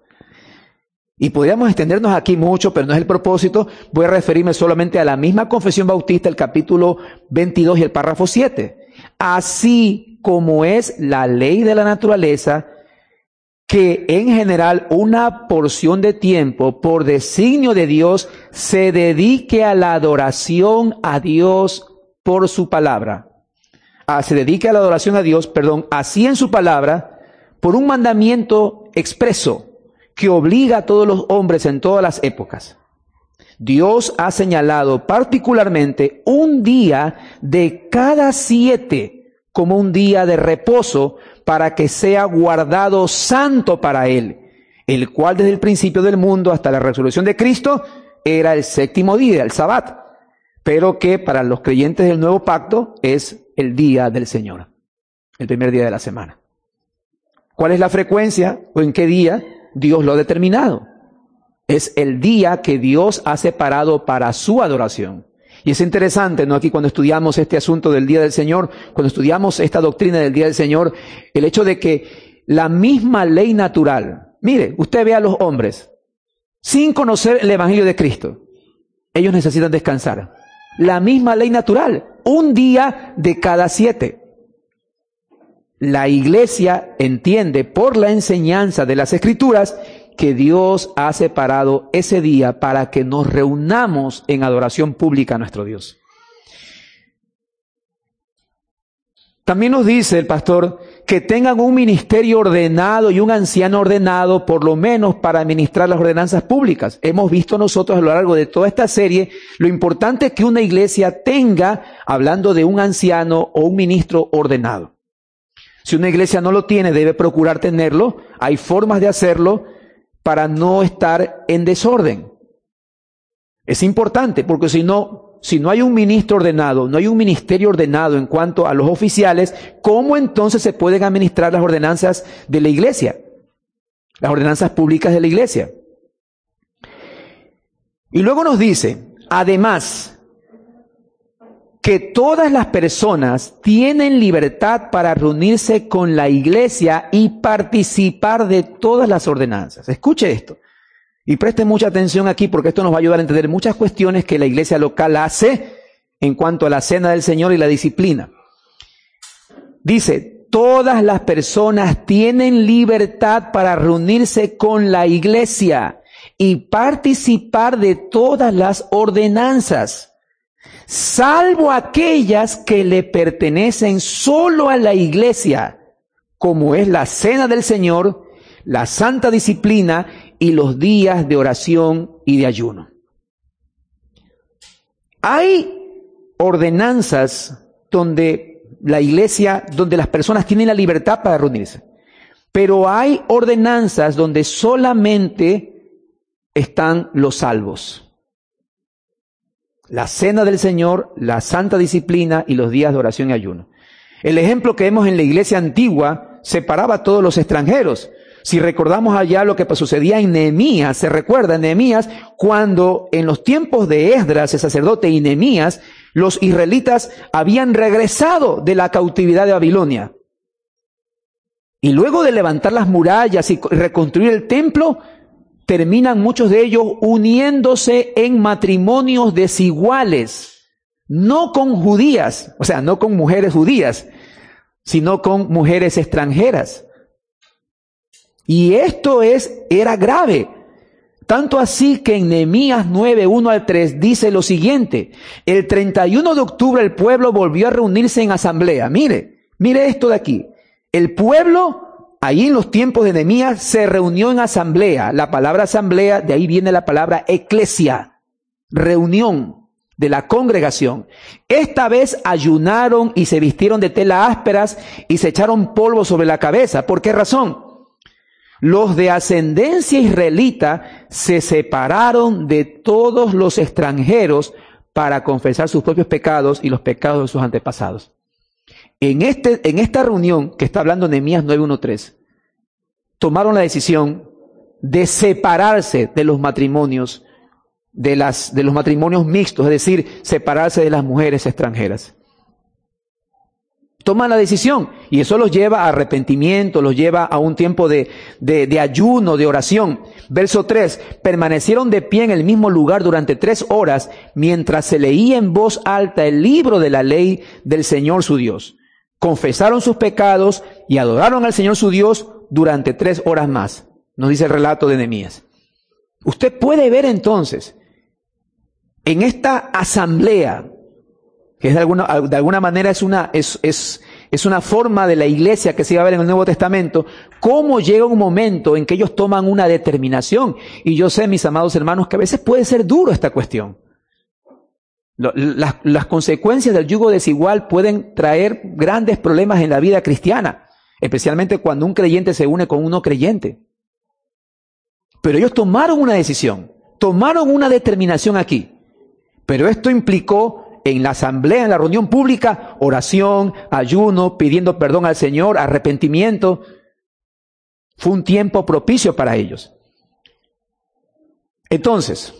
Y podríamos extendernos aquí mucho, pero no es el propósito. Voy a referirme solamente a la misma Confesión Bautista, el capítulo 22 y el párrafo 7. Así como es la ley de la naturaleza, que en general una porción de tiempo, por designio de Dios, se dedique a la adoración a Dios por su palabra. Se dedique a la adoración a Dios, así en su palabra, por un mandamiento expreso, que obliga a todos los hombres en todas las épocas. Dios ha señalado particularmente un día de cada 7 como un día de reposo para que sea guardado santo para Él, el cual desde el principio del mundo hasta la resurrección de Cristo era el 7º día, el Sabbat, pero que para los creyentes del nuevo pacto es el día del Señor, el primer día de la semana. ¿Cuál es la frecuencia o en qué día? Dios lo ha determinado. Es el día que Dios ha separado para su adoración. Y es interesante, ¿no? Aquí cuando estudiamos este asunto del día del Señor, cuando estudiamos esta doctrina del día del Señor, el hecho de que la misma ley natural, mire, usted ve a los hombres, sin conocer el Evangelio de Cristo, ellos necesitan descansar. La misma ley natural, un día de cada 7. La iglesia entiende por la enseñanza de las Escrituras que Dios ha separado ese día para que nos reunamos en adoración pública a nuestro Dios. También nos dice el pastor que tengan un ministerio ordenado y un anciano ordenado, por lo menos para administrar las ordenanzas públicas. Hemos visto nosotros a lo largo de toda esta serie lo importante que una iglesia tenga, hablando de un anciano o un ministro ordenado. Si una iglesia no lo tiene, debe procurar tenerlo. Hay formas de hacerlo para no estar en desorden. Es importante porque si no hay un ministro ordenado, no hay un ministerio ordenado en cuanto a los oficiales, ¿cómo entonces se pueden administrar las ordenanzas de la iglesia? Las ordenanzas públicas de la iglesia. Y luego nos dice, además, que todas las personas tienen libertad para reunirse con la iglesia y participar de todas las ordenanzas. Escuche esto y preste mucha atención aquí porque esto nos va a ayudar a entender muchas cuestiones que la iglesia local hace en cuanto a la cena del Señor y la disciplina. Dice, todas las personas tienen libertad para reunirse con la iglesia y participar de todas las ordenanzas, salvo aquellas que le pertenecen solo a la iglesia, como es la cena del Señor, la santa disciplina y los días de oración y de ayuno. Hay ordenanzas donde la iglesia, donde las personas tienen la libertad para reunirse, pero hay ordenanzas donde solamente están los salvos. La cena del Señor, la santa disciplina y los días de oración y ayuno. El ejemplo que vemos en la iglesia antigua separaba a todos los extranjeros. Si recordamos allá lo que sucedía en Nehemías, se recuerda en Nehemías cuando en los tiempos de Esdras, el sacerdote, y Nehemías, los israelitas habían regresado de la cautividad de Babilonia. Y luego de levantar las murallas y reconstruir el templo, terminan muchos de ellos uniéndose en matrimonios desiguales, no con judías, o sea, no con mujeres judías, sino con mujeres extranjeras. Y esto era grave. Tanto así que en Nehemías 9, 1 al 3 dice lo siguiente: el 31 de octubre el pueblo volvió a reunirse en asamblea. Mire esto de aquí. El pueblo, ahí en los tiempos de Nehemías, se reunió en asamblea. La palabra asamblea, de ahí viene la palabra eclesia, reunión de la congregación. Esta vez ayunaron y se vistieron de tela ásperas y se echaron polvo sobre la cabeza. ¿Por qué razón? Los de ascendencia israelita se separaron de todos los extranjeros para confesar sus propios pecados y los pecados de sus antepasados. En esta reunión que está hablando Nehemías 9:1-3, tomaron la decisión de separarse de los matrimonios, de los matrimonios mixtos, es decir, separarse de las mujeres extranjeras. Toman la decisión y eso los lleva a arrepentimiento, los lleva a un tiempo de ayuno, de oración. Verso 3, permanecieron de pie en el mismo lugar durante 3 horas mientras se leía en voz alta el libro de la ley del Señor su Dios. Confesaron sus pecados y adoraron al Señor su Dios durante 3 horas más. Nos dice el relato de Nehemías. Usted puede ver entonces en esta asamblea, que es de alguna manera es una forma de la iglesia que se iba a ver en el Nuevo Testamento, cómo llega un momento en que ellos toman una determinación. Y yo sé, mis amados hermanos, que a veces puede ser duro esta cuestión. Las consecuencias del yugo desigual pueden traer grandes problemas en la vida cristiana, especialmente cuando un creyente se une con un no creyente. Pero ellos tomaron una decisión, tomaron una determinación aquí. Pero esto implicó en la asamblea, en la reunión pública, oración, ayuno, pidiendo perdón al Señor, arrepentimiento. Fue un tiempo propicio para ellos. Entonces,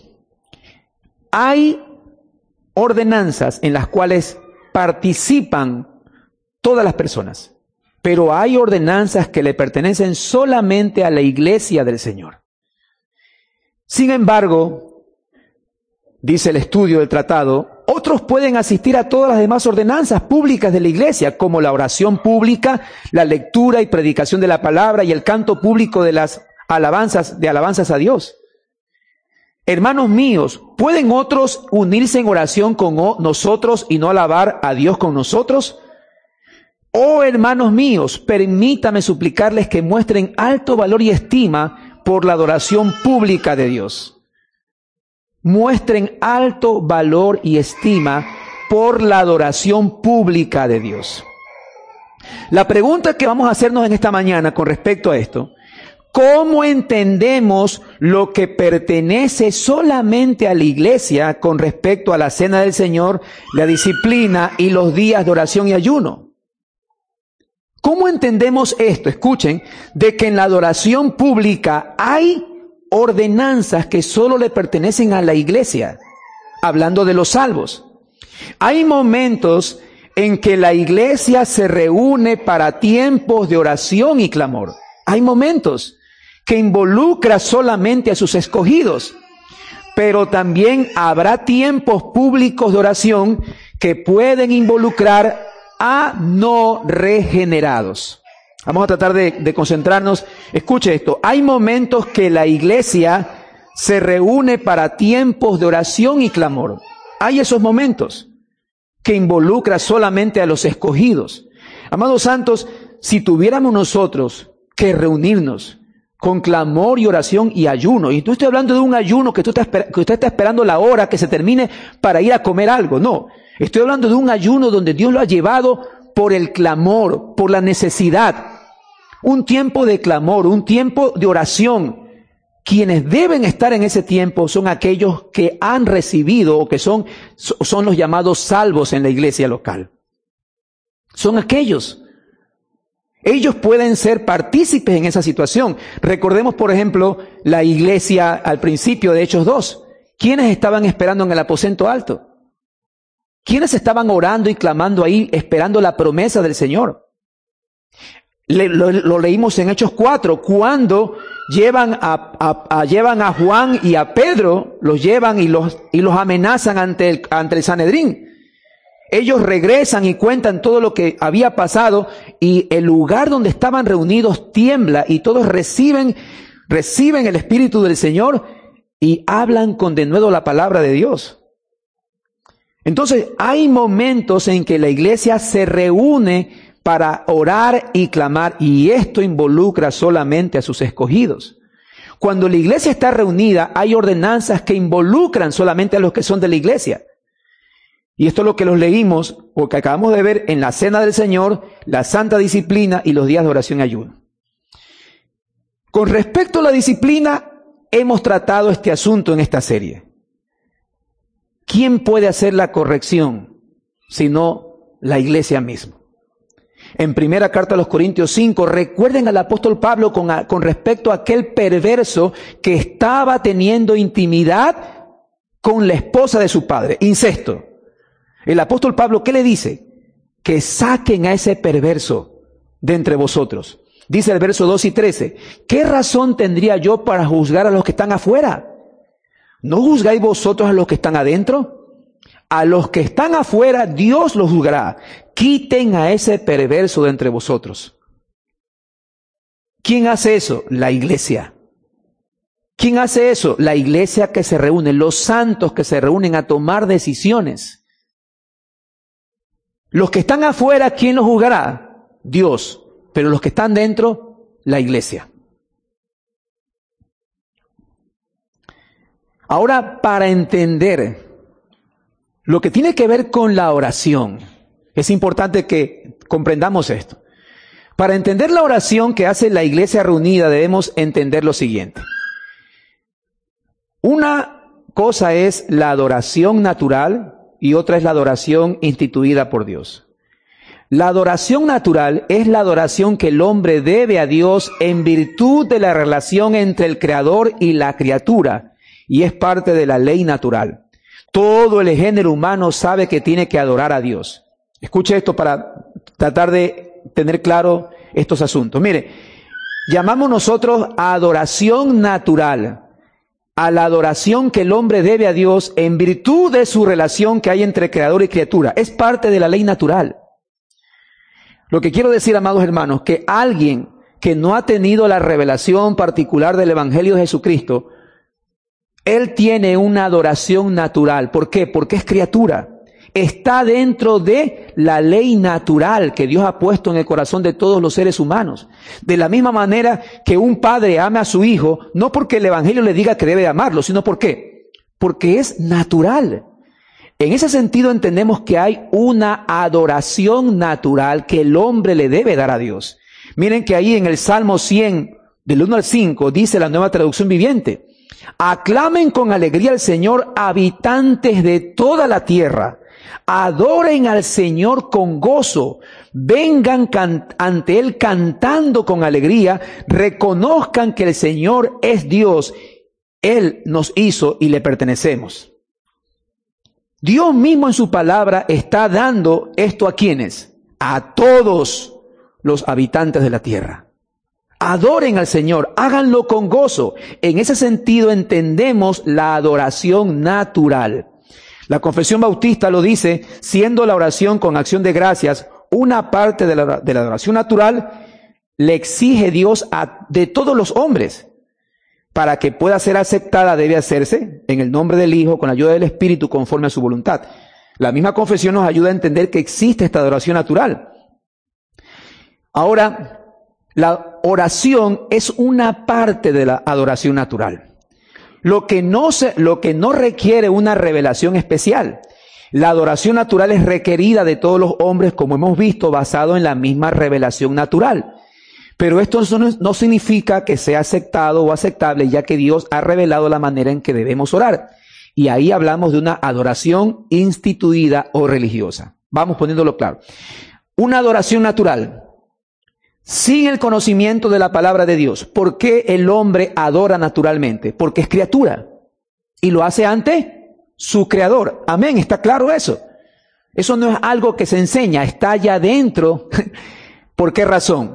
hay ordenanzas en las cuales participan todas las personas, pero hay ordenanzas que le pertenecen solamente a la iglesia del Señor. Sin embargo, dice el estudio del tratado, otros pueden asistir a todas las demás ordenanzas públicas de la iglesia, como la oración pública, la lectura y predicación de la palabra y el canto público de las alabanzas a Dios. Hermanos míos, ¿pueden otros unirse en oración con nosotros y no alabar a Dios con nosotros? Oh, hermanos míos, permítame suplicarles que muestren alto valor y estima por la adoración pública de Dios. Muestren alto valor y estima por la adoración pública de Dios. La pregunta que vamos a hacernos en esta mañana con respecto a esto: ¿cómo entendemos lo que pertenece solamente a la iglesia con respecto a la cena del Señor, la disciplina y los días de oración y ayuno? ¿Cómo entendemos esto? Escuchen, de que en la adoración pública hay ordenanzas que solo le pertenecen a la iglesia, hablando de los salvos. Hay momentos en que la iglesia se reúne para tiempos de oración y clamor. Hay momentos que involucra solamente a sus escogidos, pero también habrá tiempos públicos de oración que pueden involucrar a no regenerados. Vamos a tratar de concentrarnos. Escuche esto. Hay momentos que la iglesia se reúne para tiempos de oración y clamor. Hay esos momentos que involucra solamente a los escogidos. Amados santos, si tuviéramos nosotros que reunirnos con clamor y oración y ayuno, y no estoy hablando de un ayuno que usted está esperando la hora que se termine para ir a comer algo, no. Estoy hablando de un ayuno donde Dios lo ha llevado por el clamor, por la necesidad. Un tiempo de clamor, un tiempo de oración. Quienes deben estar en ese tiempo son aquellos que han recibido o que son los llamados salvos en la iglesia local. Son aquellos. Ellos pueden ser partícipes en esa situación. Recordemos, por ejemplo, la iglesia al principio de Hechos 2. ¿Quiénes estaban esperando en el aposento alto? ¿Quiénes estaban orando y clamando ahí, esperando la promesa del Señor? Lo leímel en Hechos 4, cuando llevan a Juan y a Pedro, los llevan y los amenazan ante el Sanedrín. Ellos regresan y cuentan todo lo que había pasado, y el lugar donde estaban reunidos tiembla, y todos reciben el Espíritu del Señor y hablan con denuedo la palabra de Dios. Entonces, hay momentos en que la iglesia se reúne para orar y clamar, y esto involucra solamente a sus escogidos. Cuando la iglesia está reunida, hay ordenanzas que involucran solamente a los que son de la iglesia. Y esto es lo que los leímos, o que acabamos de ver en la Cena del Señor, la Santa Disciplina y los días de oración y ayuno. Con respecto a la disciplina, hemos tratado este asunto en esta serie. ¿Quién puede hacer la corrección sino la iglesia misma? En primera carta a los Corintios 5, recuerden al apóstol Pablo con respecto a aquel perverso que estaba teniendo intimidad con la esposa de su padre, incesto. El apóstol Pablo, ¿qué le dice? Que saquen a ese perverso de entre vosotros. Dice el verso 2 y 13, ¿qué razón tendría yo para juzgar a los que están afuera? ¿No juzgáis vosotros a los que están adentro? A los que están afuera, Dios los juzgará. Quiten a ese perverso de entre vosotros. ¿Quién hace eso? La iglesia. ¿Quién hace eso? La iglesia que se reúne, los santos que se reúnen a tomar decisiones. Los que están afuera, ¿quién los juzgará? Dios. Pero los que están dentro, la iglesia. Ahora, para entender lo que tiene que ver con la oración, es importante que comprendamos esto. Para entender la oración que hace la iglesia reunida, debemos entender lo siguiente. Una cosa es la adoración natural y otra es la adoración instituida por Dios. La adoración natural es la adoración que el hombre debe a Dios en virtud de la relación entre el Creador y la criatura, y es parte de la ley natural. Todo el género humano sabe que tiene que adorar a Dios. Escuche esto para tratar de tener claro estos asuntos. Mire, llamamos nosotros a adoración natural a la adoración que el hombre debe a Dios en virtud de su relación que hay entre creador y criatura. Es parte de la ley natural. Lo que quiero decir, amados hermanos, que alguien que no ha tenido la revelación particular del Evangelio de Jesucristo, él tiene una adoración natural. ¿Por qué? Porque es criatura. Está dentro de la ley natural que Dios ha puesto en el corazón de todos los seres humanos. De la misma manera que un padre ama a su hijo, no porque el Evangelio le diga que debe amarlo, sino ¿por qué? Porque es natural. En ese sentido entendemos que hay una adoración natural que el hombre le debe dar a Dios. Miren que ahí en el Salmo 100, del 1 al 5, dice la Nueva Traducción Viviente: aclamen con alegría al Señor, habitantes de toda la tierra. Adoren al Señor con gozo. Vengan ante Él cantando con alegría. Reconozcan que el Señor es Dios. Él nos hizo y le pertenecemos. Dios mismo en su palabra está dando esto ¿a quiénes? A todos los habitantes de la tierra. Adoren al Señor, háganlo con gozo. En ese sentido entendemos la adoración natural. La Confesión Bautista lo dice, siendo la oración con acción de gracias una parte de la adoración natural, le exige Dios de todos los hombres. Para que pueda ser aceptada debe hacerse en el nombre del Hijo, con la ayuda del Espíritu, conforme a su voluntad. La misma confesión nos ayuda a entender que existe esta adoración natural. Ahora, la oración es una parte de la adoración natural. Lo que no requiere una revelación especial. La adoración natural es requerida de todos los hombres, como hemos visto, basado en la misma revelación natural. Pero esto no significa que sea aceptado o aceptable, ya que Dios ha revelado la manera en que debemos orar. Y ahí hablamos de una adoración instituida o religiosa. Vamos poniéndolo claro. Una adoración natural, sin el conocimiento de la palabra de Dios. ¿Por qué el hombre adora naturalmente? Porque es criatura y lo hace ante su creador. Amén, está claro eso. Eso no es algo que se enseña, está allá adentro. ¿Por qué razón?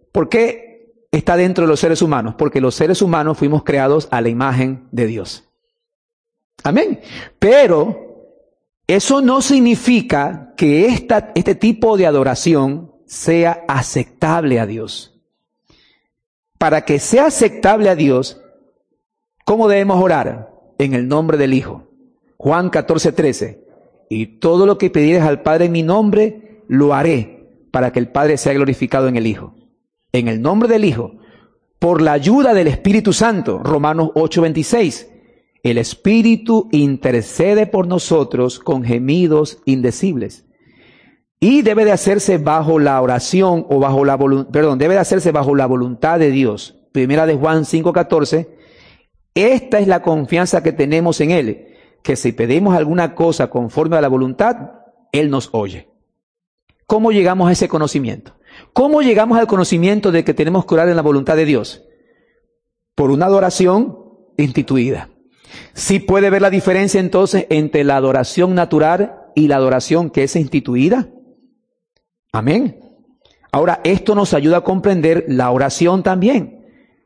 ¿Por qué está dentro de los seres humanos? Porque los seres humanos fuimos creados a la imagen de Dios. Amén. Pero eso no significa que este tipo de adoración sea aceptable a Dios. Para que sea aceptable a Dios, ¿cómo debemos orar? En el nombre del Hijo. Juan 14:13. Y todo lo que pidieres al Padre en mi nombre, lo haré, para que el Padre sea glorificado en el Hijo. En el nombre del Hijo, por la ayuda del Espíritu Santo. Romanos 8:26. El Espíritu intercede por nosotros con gemidos indecibles. Y debe de hacerse bajo la oración o bajo la debe de hacerse bajo la voluntad de Dios. Primera de Juan 5:14. Esta es la confianza que tenemos en Él, que si pedimos alguna cosa conforme a la voluntad, Él nos oye. ¿Cómo llegamos a ese conocimiento? ¿Cómo llegamos al conocimiento de que tenemos que orar en la voluntad de Dios? Por una adoración instituida. ¿Sí puede ver la diferencia entonces entre la adoración natural y la adoración que es instituida? Amén. Ahora, esto nos ayuda a comprender la oración también.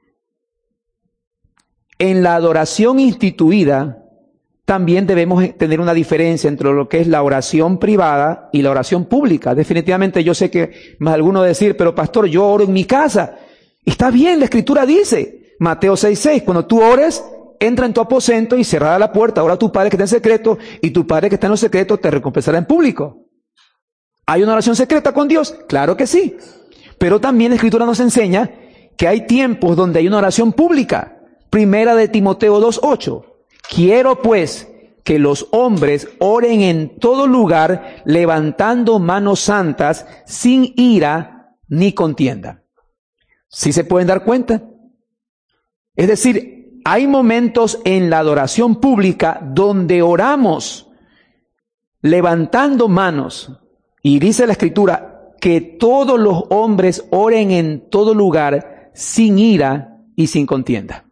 En la adoración instituida, también debemos tener una diferencia entre lo que es la oración privada y la oración pública. Definitivamente yo sé que más alguno decir, pero pastor, yo oro en mi casa. Está bien, la Escritura dice, Mateo 6:6, cuando tú ores, entra en tu aposento y cerrada la puerta, ora a tu Padre que está en secreto, y tu Padre que está en lo secreto te recompensará en público. ¿Hay una oración secreta con Dios? Claro que sí. Pero también la Escritura nos enseña que hay tiempos donde hay una oración pública. Primera de Timoteo 2:8. Quiero pues que los hombres oren en todo lugar, levantando manos santas, sin ira ni contienda. ¿Sí se pueden dar cuenta? Es decir, hay momentos en la adoración pública donde oramos levantando manos. Y dice la Escritura que todos los hombres oren en todo lugar sin ira y sin contienda.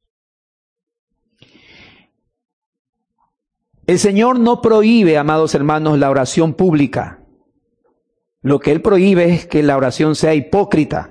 El Señor no prohíbe, amados hermanos, la oración pública. Lo que Él prohíbe es que la oración sea hipócrita.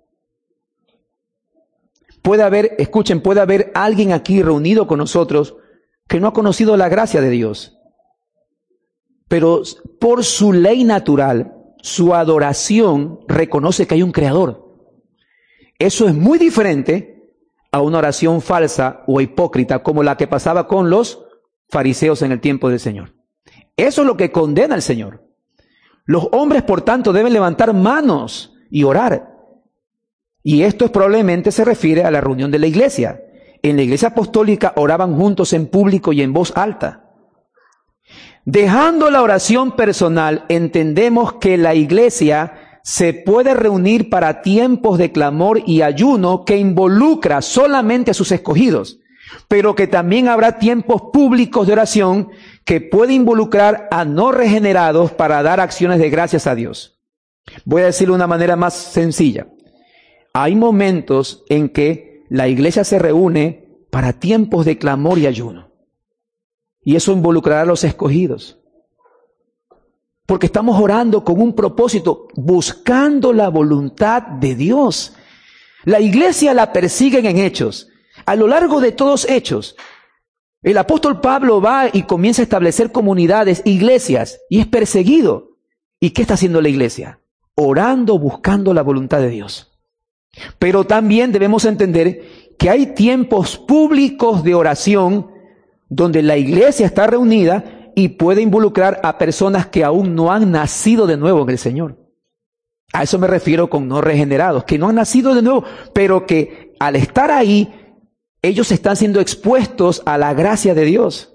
Puede haber alguien aquí reunido con nosotros que no ha conocido la gracia de Dios. Pero por su ley natural, su adoración reconoce que hay un creador. Eso es muy diferente a una oración falsa o hipócrita como la que pasaba con los fariseos en el tiempo del Señor. Eso es lo que condena al Señor. Los hombres, por tanto, deben levantar manos y orar. Y esto probablemente se refiere a la reunión de la iglesia. En la iglesia apostólica oraban juntos en público y en voz alta. Dejando la oración personal, entendemos que la iglesia se puede reunir para tiempos de clamor y ayuno que involucra solamente a sus escogidos, pero que también habrá tiempos públicos de oración que puede involucrar a no regenerados para dar acciones de gracias a Dios. Voy a decirlo de una manera más sencilla. Hay momentos en que la iglesia se reúne para tiempos de clamor y ayuno. Y eso involucrará a los escogidos. Porque estamos orando con un propósito, buscando la voluntad de Dios. La iglesia la persiguen en Hechos. A lo largo de todos Hechos, el apóstol Pablo va y comienza a establecer comunidades, iglesias, y es perseguido. ¿Y qué está haciendo la iglesia? Orando, buscando la voluntad de Dios. Pero también debemos entender que hay tiempos públicos de oración donde la iglesia está reunida y puede involucrar a personas que aún no han nacido de nuevo en el Señor. A eso me refiero con no regenerados, que no han nacido de nuevo, pero que al estar ahí, ellos están siendo expuestos a la gracia de Dios.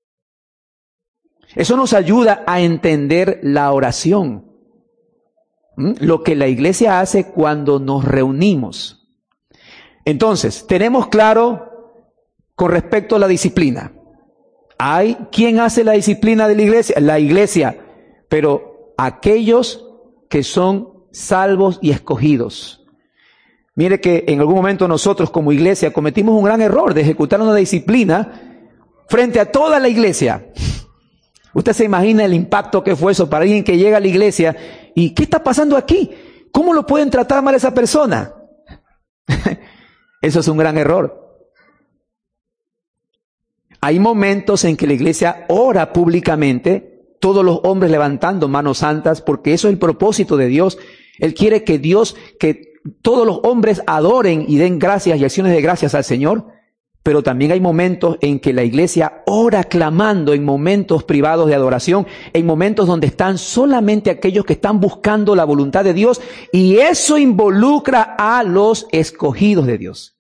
Eso nos ayuda a entender la oración. Lo que la iglesia hace cuando nos reunimos. Entonces, tenemos claro con respecto a la disciplina. ¿Quién hace la disciplina de la iglesia? La iglesia, pero aquellos que son salvos y escogidos. Mire que en algún momento nosotros como iglesia cometimos un gran error de ejecutar una disciplina frente a toda la iglesia. Usted se imagina el impacto que fue eso para alguien que llega a la iglesia y ¿qué está pasando aquí? ¿cómo lo pueden tratar mal a esa persona? Eso es un gran error. Hay momentos en que la iglesia ora públicamente, todos los hombres levantando manos santas, porque eso es el propósito de Dios. Él quiere que todos los hombres adoren y den gracias y acciones de gracias al Señor. Pero también hay momentos en que la iglesia ora clamando, en momentos privados de adoración, en momentos donde están solamente aquellos que están buscando la voluntad de Dios, y eso involucra a los escogidos de Dios.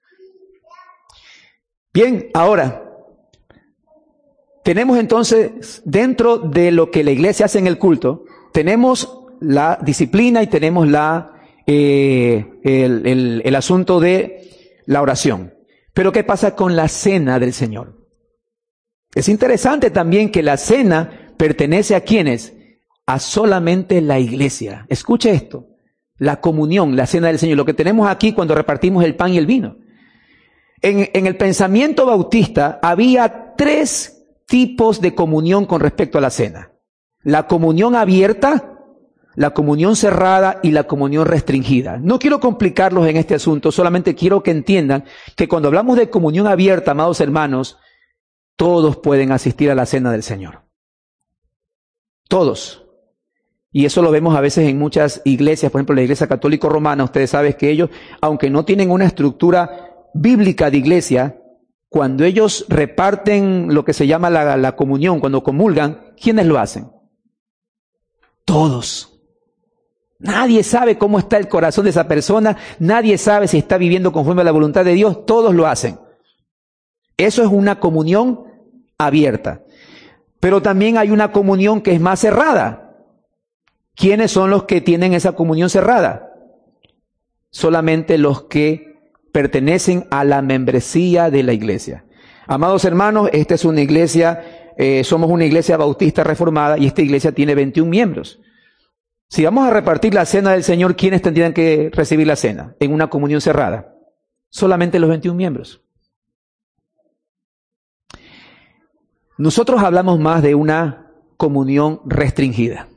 Bien, ahora, tenemos entonces, dentro de lo que la iglesia hace en el culto, tenemos la disciplina y tenemos el asunto de la oración. Pero ¿qué pasa con la cena del Señor? Es interesante también que la cena pertenece a ¿quiénes? A solamente la iglesia. Escuche esto, la comunión, la cena del Señor, lo que tenemos aquí cuando repartimos el pan y el vino. En el pensamiento bautista había 3 tipos de comunión con respecto a la cena. La comunión abierta, la comunión cerrada y la comunión restringida. No quiero complicarlos en este asunto, solamente quiero que entiendan que cuando hablamos de comunión abierta, amados hermanos, todos pueden asistir a la cena del Señor. Todos. Y eso lo vemos a veces en muchas iglesias, por ejemplo la iglesia católica romana. Ustedes saben que ellos, aunque no tienen una estructura bíblica de iglesia, cuando ellos reparten lo que se llama la comunión, cuando comulgan, ¿quiénes lo hacen? Todos. Nadie sabe cómo está el corazón de esa persona, nadie sabe si está viviendo conforme a la voluntad de Dios, todos lo hacen. Eso es una comunión abierta. Pero también hay una comunión que es más cerrada. ¿Quiénes son los que tienen esa comunión cerrada? Solamente los que pertenecen a la membresía de la iglesia. Amados hermanos, esta es una iglesia, somos una iglesia bautista reformada y esta iglesia tiene 21 miembros. Si vamos a repartir la cena del Señor, ¿quiénes tendrían que recibir la cena en una comunión cerrada? Solamente los 21 miembros. Nosotros hablamos más de una comunión restringida.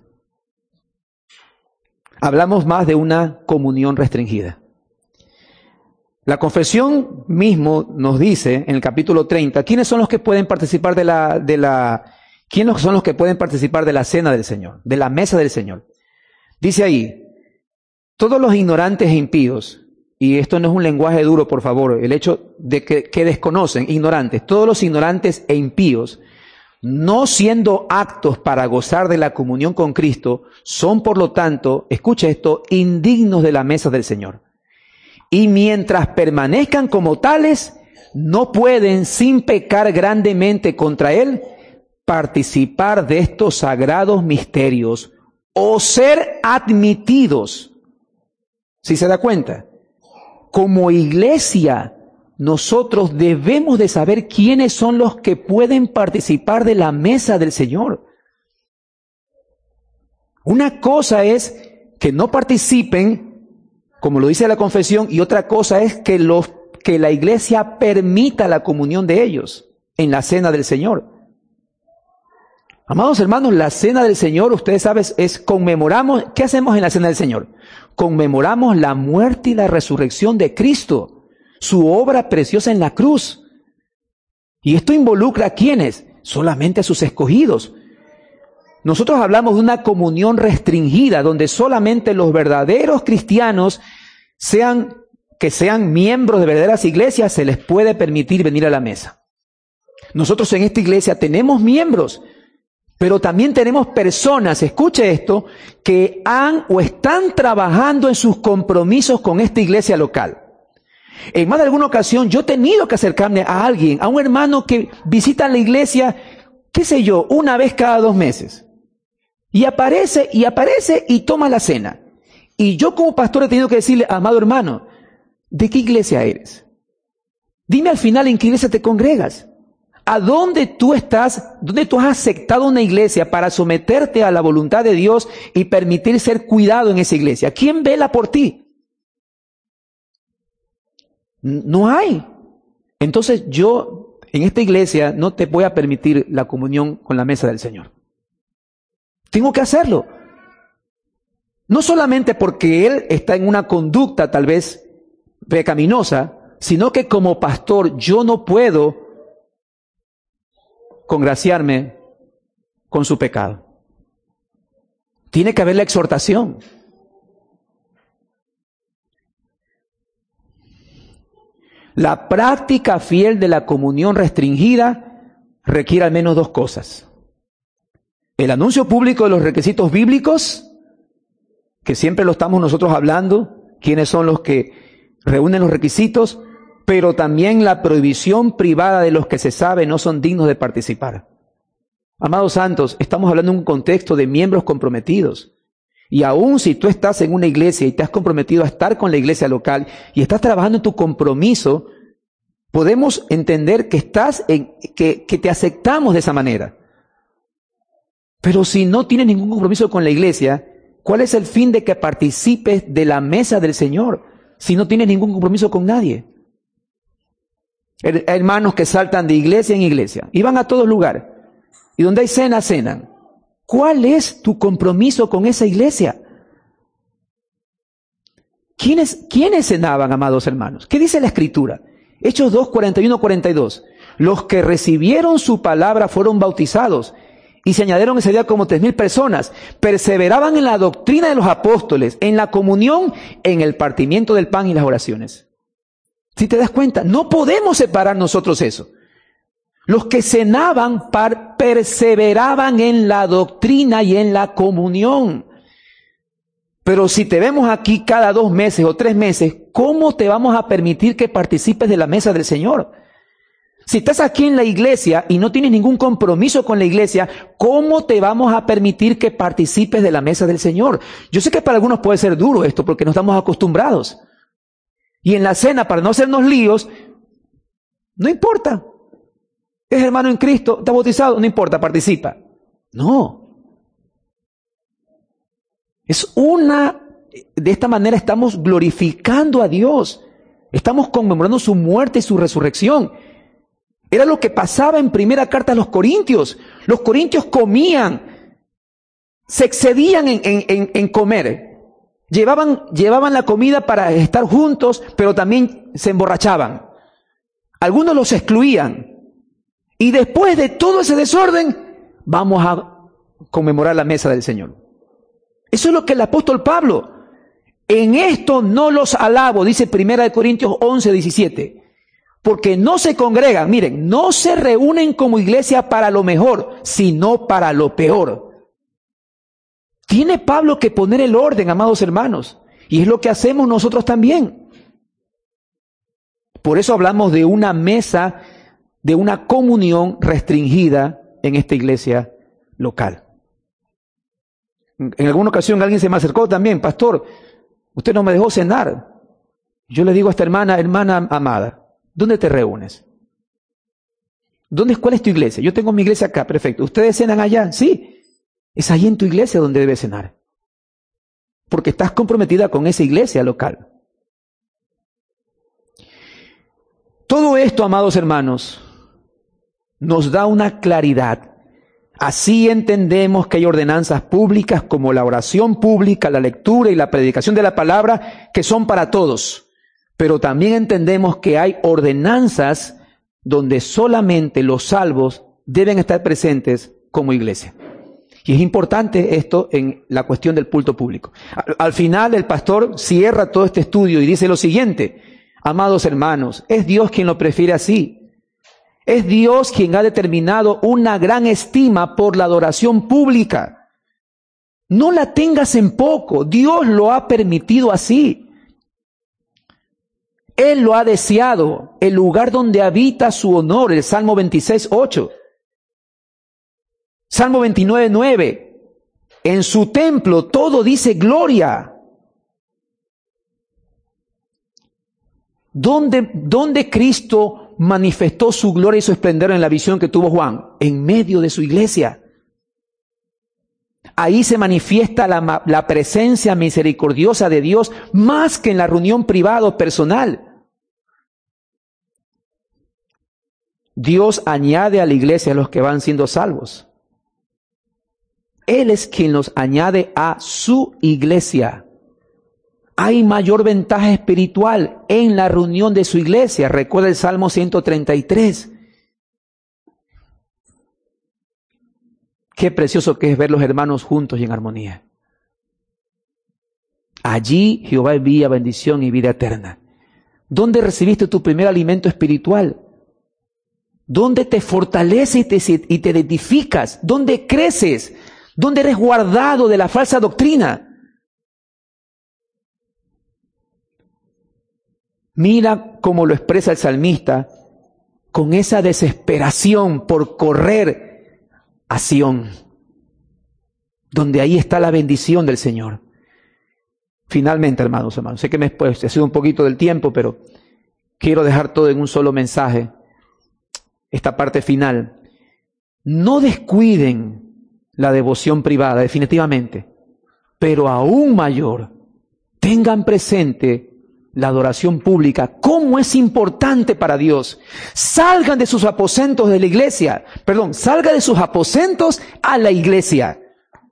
Hablamos más de una comunión restringida. La confesión mismo nos dice en el capítulo 30, ¿quiénes son los que pueden participar ¿quiénes son los que pueden participar de la cena del Señor, de la mesa del Señor? Dice ahí, todos los ignorantes e impíos, y esto no es un lenguaje duro, por favor, el hecho de que desconocen, ignorantes, todos los ignorantes e impíos, no siendo aptos para gozar de la comunión con Cristo, son por lo tanto, escucha esto, indignos de la mesa del Señor. Y mientras permanezcan como tales, no pueden, sin pecar grandemente contra Él, participar de estos sagrados misterios, o ser admitidos. ¿Sí se da cuenta? Como iglesia, nosotros debemos de saber quiénes son los que pueden participar de la mesa del Señor. Una cosa es que no participen, como lo dice la confesión, y otra cosa es que la iglesia permita la comunión de ellos en la cena del Señor. Amados hermanos, la cena del Señor, ustedes saben, conmemoramos, ¿qué hacemos en la cena del Señor? Conmemoramos la muerte y la resurrección de Cristo, su obra preciosa en la cruz. Y esto involucra ¿a quiénes? Solamente a sus escogidos. Nosotros hablamos de una comunión restringida, donde solamente los verdaderos cristianos, que sean miembros de verdaderas iglesias, se les puede permitir venir a la mesa. Nosotros en esta iglesia tenemos miembros, pero también tenemos personas, escuche esto, que han o están trabajando en sus compromisos con esta iglesia local. En más de alguna ocasión yo he tenido que acercarme a alguien, a un hermano que visita la iglesia, qué sé yo, una vez cada 2 meses. Y aparece y toma la cena. Y yo como pastor he tenido que decirle, amado hermano, ¿de qué iglesia eres? Dime al final en qué iglesia te congregas. ¿A dónde tú estás, dónde tú has aceptado una iglesia para someterte a la voluntad de Dios y permitir ser cuidado en esa iglesia? ¿Quién vela por ti? No hay. Entonces yo en esta iglesia no te voy a permitir la comunión con la mesa del Señor. Tengo que hacerlo. No solamente porque él está en una conducta tal vez pecaminosa, sino que como pastor yo no puedo congraciarme con su pecado. Tiene que haber la exhortación. La práctica fiel de la comunión restringida requiere al menos dos cosas. El anuncio público de los requisitos bíblicos, que siempre lo estamos nosotros hablando, quiénes son los que reúnen los requisitos, pero también la prohibición privada de los que se sabe no son dignos de participar. Amados santos, estamos hablando de un contexto de miembros comprometidos. Y aun si tú estás en una iglesia y te has comprometido a estar con la iglesia local y estás trabajando en tu compromiso, podemos entender que que te aceptamos de esa manera. Pero si no tienes ningún compromiso con la iglesia, ¿cuál es el fin de que participes de la mesa del Señor si no tienes ningún compromiso con nadie? Hermanos que saltan de iglesia en iglesia y van a todos lugares. Y donde hay cena, cenan. ¿Cuál es tu compromiso con esa iglesia? ¿Quiénes cenaban, amados hermanos? ¿Qué dice la Escritura? Hechos 2, 41, 42. Los que recibieron su palabra fueron bautizados y se añadieron ese día como 3,000 personas. Perseveraban en la doctrina de los apóstoles, en la comunión, en el partimiento del pan y las oraciones. Si te das cuenta, no podemos separar nosotros eso. Los que cenaban perseveraban en la doctrina y en la comunión. Pero si te vemos aquí cada 2 meses o 3 meses, ¿cómo te vamos a permitir que participes de la mesa del Señor? Si estás aquí en la iglesia y no tienes ningún compromiso con la iglesia, ¿cómo te vamos a permitir que participes de la mesa del Señor? Yo sé que para algunos puede ser duro esto porque no estamos acostumbrados. Y en la cena, para no hacernos líos, no importa. Es hermano en Cristo, está bautizado, no importa, participa. No. De esta manera estamos glorificando a Dios. Estamos conmemorando su muerte y su resurrección. Era lo que pasaba en primera carta a los Corintios. Los corintios comían, se excedían en comer. Llevaban la comida para estar juntos, pero también se emborrachaban. Algunos los excluían. Y después de todo ese desorden, vamos a conmemorar la mesa del Señor. Eso es lo que el apóstol Pablo, en esto no los alabo, dice 1 Corintios 11, 17. Porque no se congregan, miren, no se reúnen como iglesia para lo mejor, sino para lo peor. Tiene Pablo que poner el orden, amados hermanos, y es lo que hacemos nosotros también. Por eso hablamos de una mesa, de una comunión restringida en esta iglesia local. En alguna ocasión alguien se me acercó también, pastor, usted no me dejó cenar. Yo le digo a esta hermana amada, ¿dónde te reúnes? ¿Cuál es tu iglesia? Yo tengo mi iglesia acá, perfecto. ¿Ustedes cenan allá? Sí. Es ahí en tu iglesia donde debes cenar. Porque estás comprometida con esa iglesia local. Todo esto, amados hermanos, nos da una claridad. Así entendemos que hay ordenanzas públicas como la oración pública, la lectura y la predicación de la palabra que son para todos. Pero también entendemos que hay ordenanzas donde solamente los salvos deben estar presentes como iglesia. Y es importante esto en la cuestión del culto público. Al final el pastor cierra todo este estudio y dice lo siguiente: amados hermanos, es Dios quien lo prefiere así. Es Dios quien ha determinado una gran estima por la adoración pública. No la tengas en poco, Dios lo ha permitido así. Él lo ha deseado, el lugar donde habita su honor, el Salmo 26, 8. Salmo 29, 9. En su templo todo dice gloria. ¿Dónde Cristo manifestó su gloria y su esplendor en la visión que tuvo Juan? En medio de su iglesia. Ahí se manifiesta la presencia misericordiosa de Dios más que en la reunión privada o personal. Dios añade a la iglesia a los que van siendo salvos. Él es quien los añade a su iglesia. Hay mayor ventaja espiritual en la reunión de su iglesia. Recuerda el Salmo 133. Qué precioso que es ver los hermanos juntos y en armonía. Allí Jehová envía bendición y vida eterna. ¿Dónde recibiste tu primer alimento espiritual? ¿Dónde te fortalece y te edificas? ¿Dónde creces? ¿Dónde eres guardado de la falsa doctrina? Mira cómo lo expresa el salmista con esa desesperación por correr a Sión, donde ahí está la bendición del Señor. Finalmente, hermanos, sé que me he sido un poquito del tiempo, pero quiero dejar todo en un solo mensaje. Esta parte final. No descuiden la devoción privada, definitivamente, pero aún mayor, tengan presente la adoración pública, cómo es importante para Dios. Salgan de sus aposentos de la iglesia, salgan de sus aposentos a la iglesia.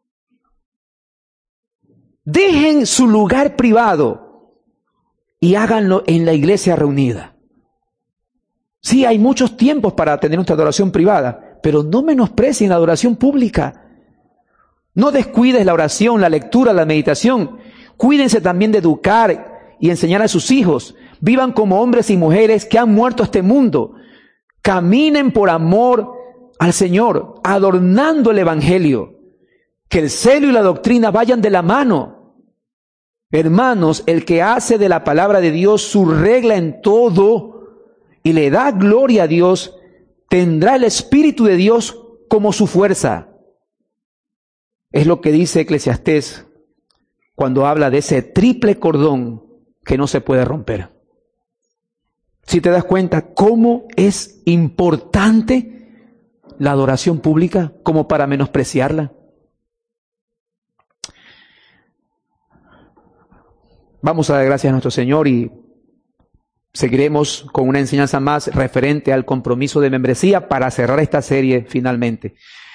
Dejen su lugar privado y háganlo en la iglesia reunida. Sí, hay muchos tiempos para tener nuestra adoración privada, pero no menosprecien la adoración pública. No descuides la oración, la lectura, la meditación. Cuídense también de educar y enseñar a sus hijos. Vivan como hombres y mujeres que han muerto a este mundo. Caminen por amor al Señor, adornando el Evangelio. Que el celo y la doctrina vayan de la mano. Hermanos, el que hace de la palabra de Dios su regla en todo y le da gloria a Dios, tendrá el Espíritu de Dios como su fuerza. Es lo que dice Eclesiastés cuando habla de ese triple cordón que no se puede romper. Si te das cuenta cómo es importante la adoración pública como para menospreciarla. Vamos a dar gracias a nuestro Señor y seguiremos con una enseñanza más referente al compromiso de membresía para cerrar esta serie finalmente.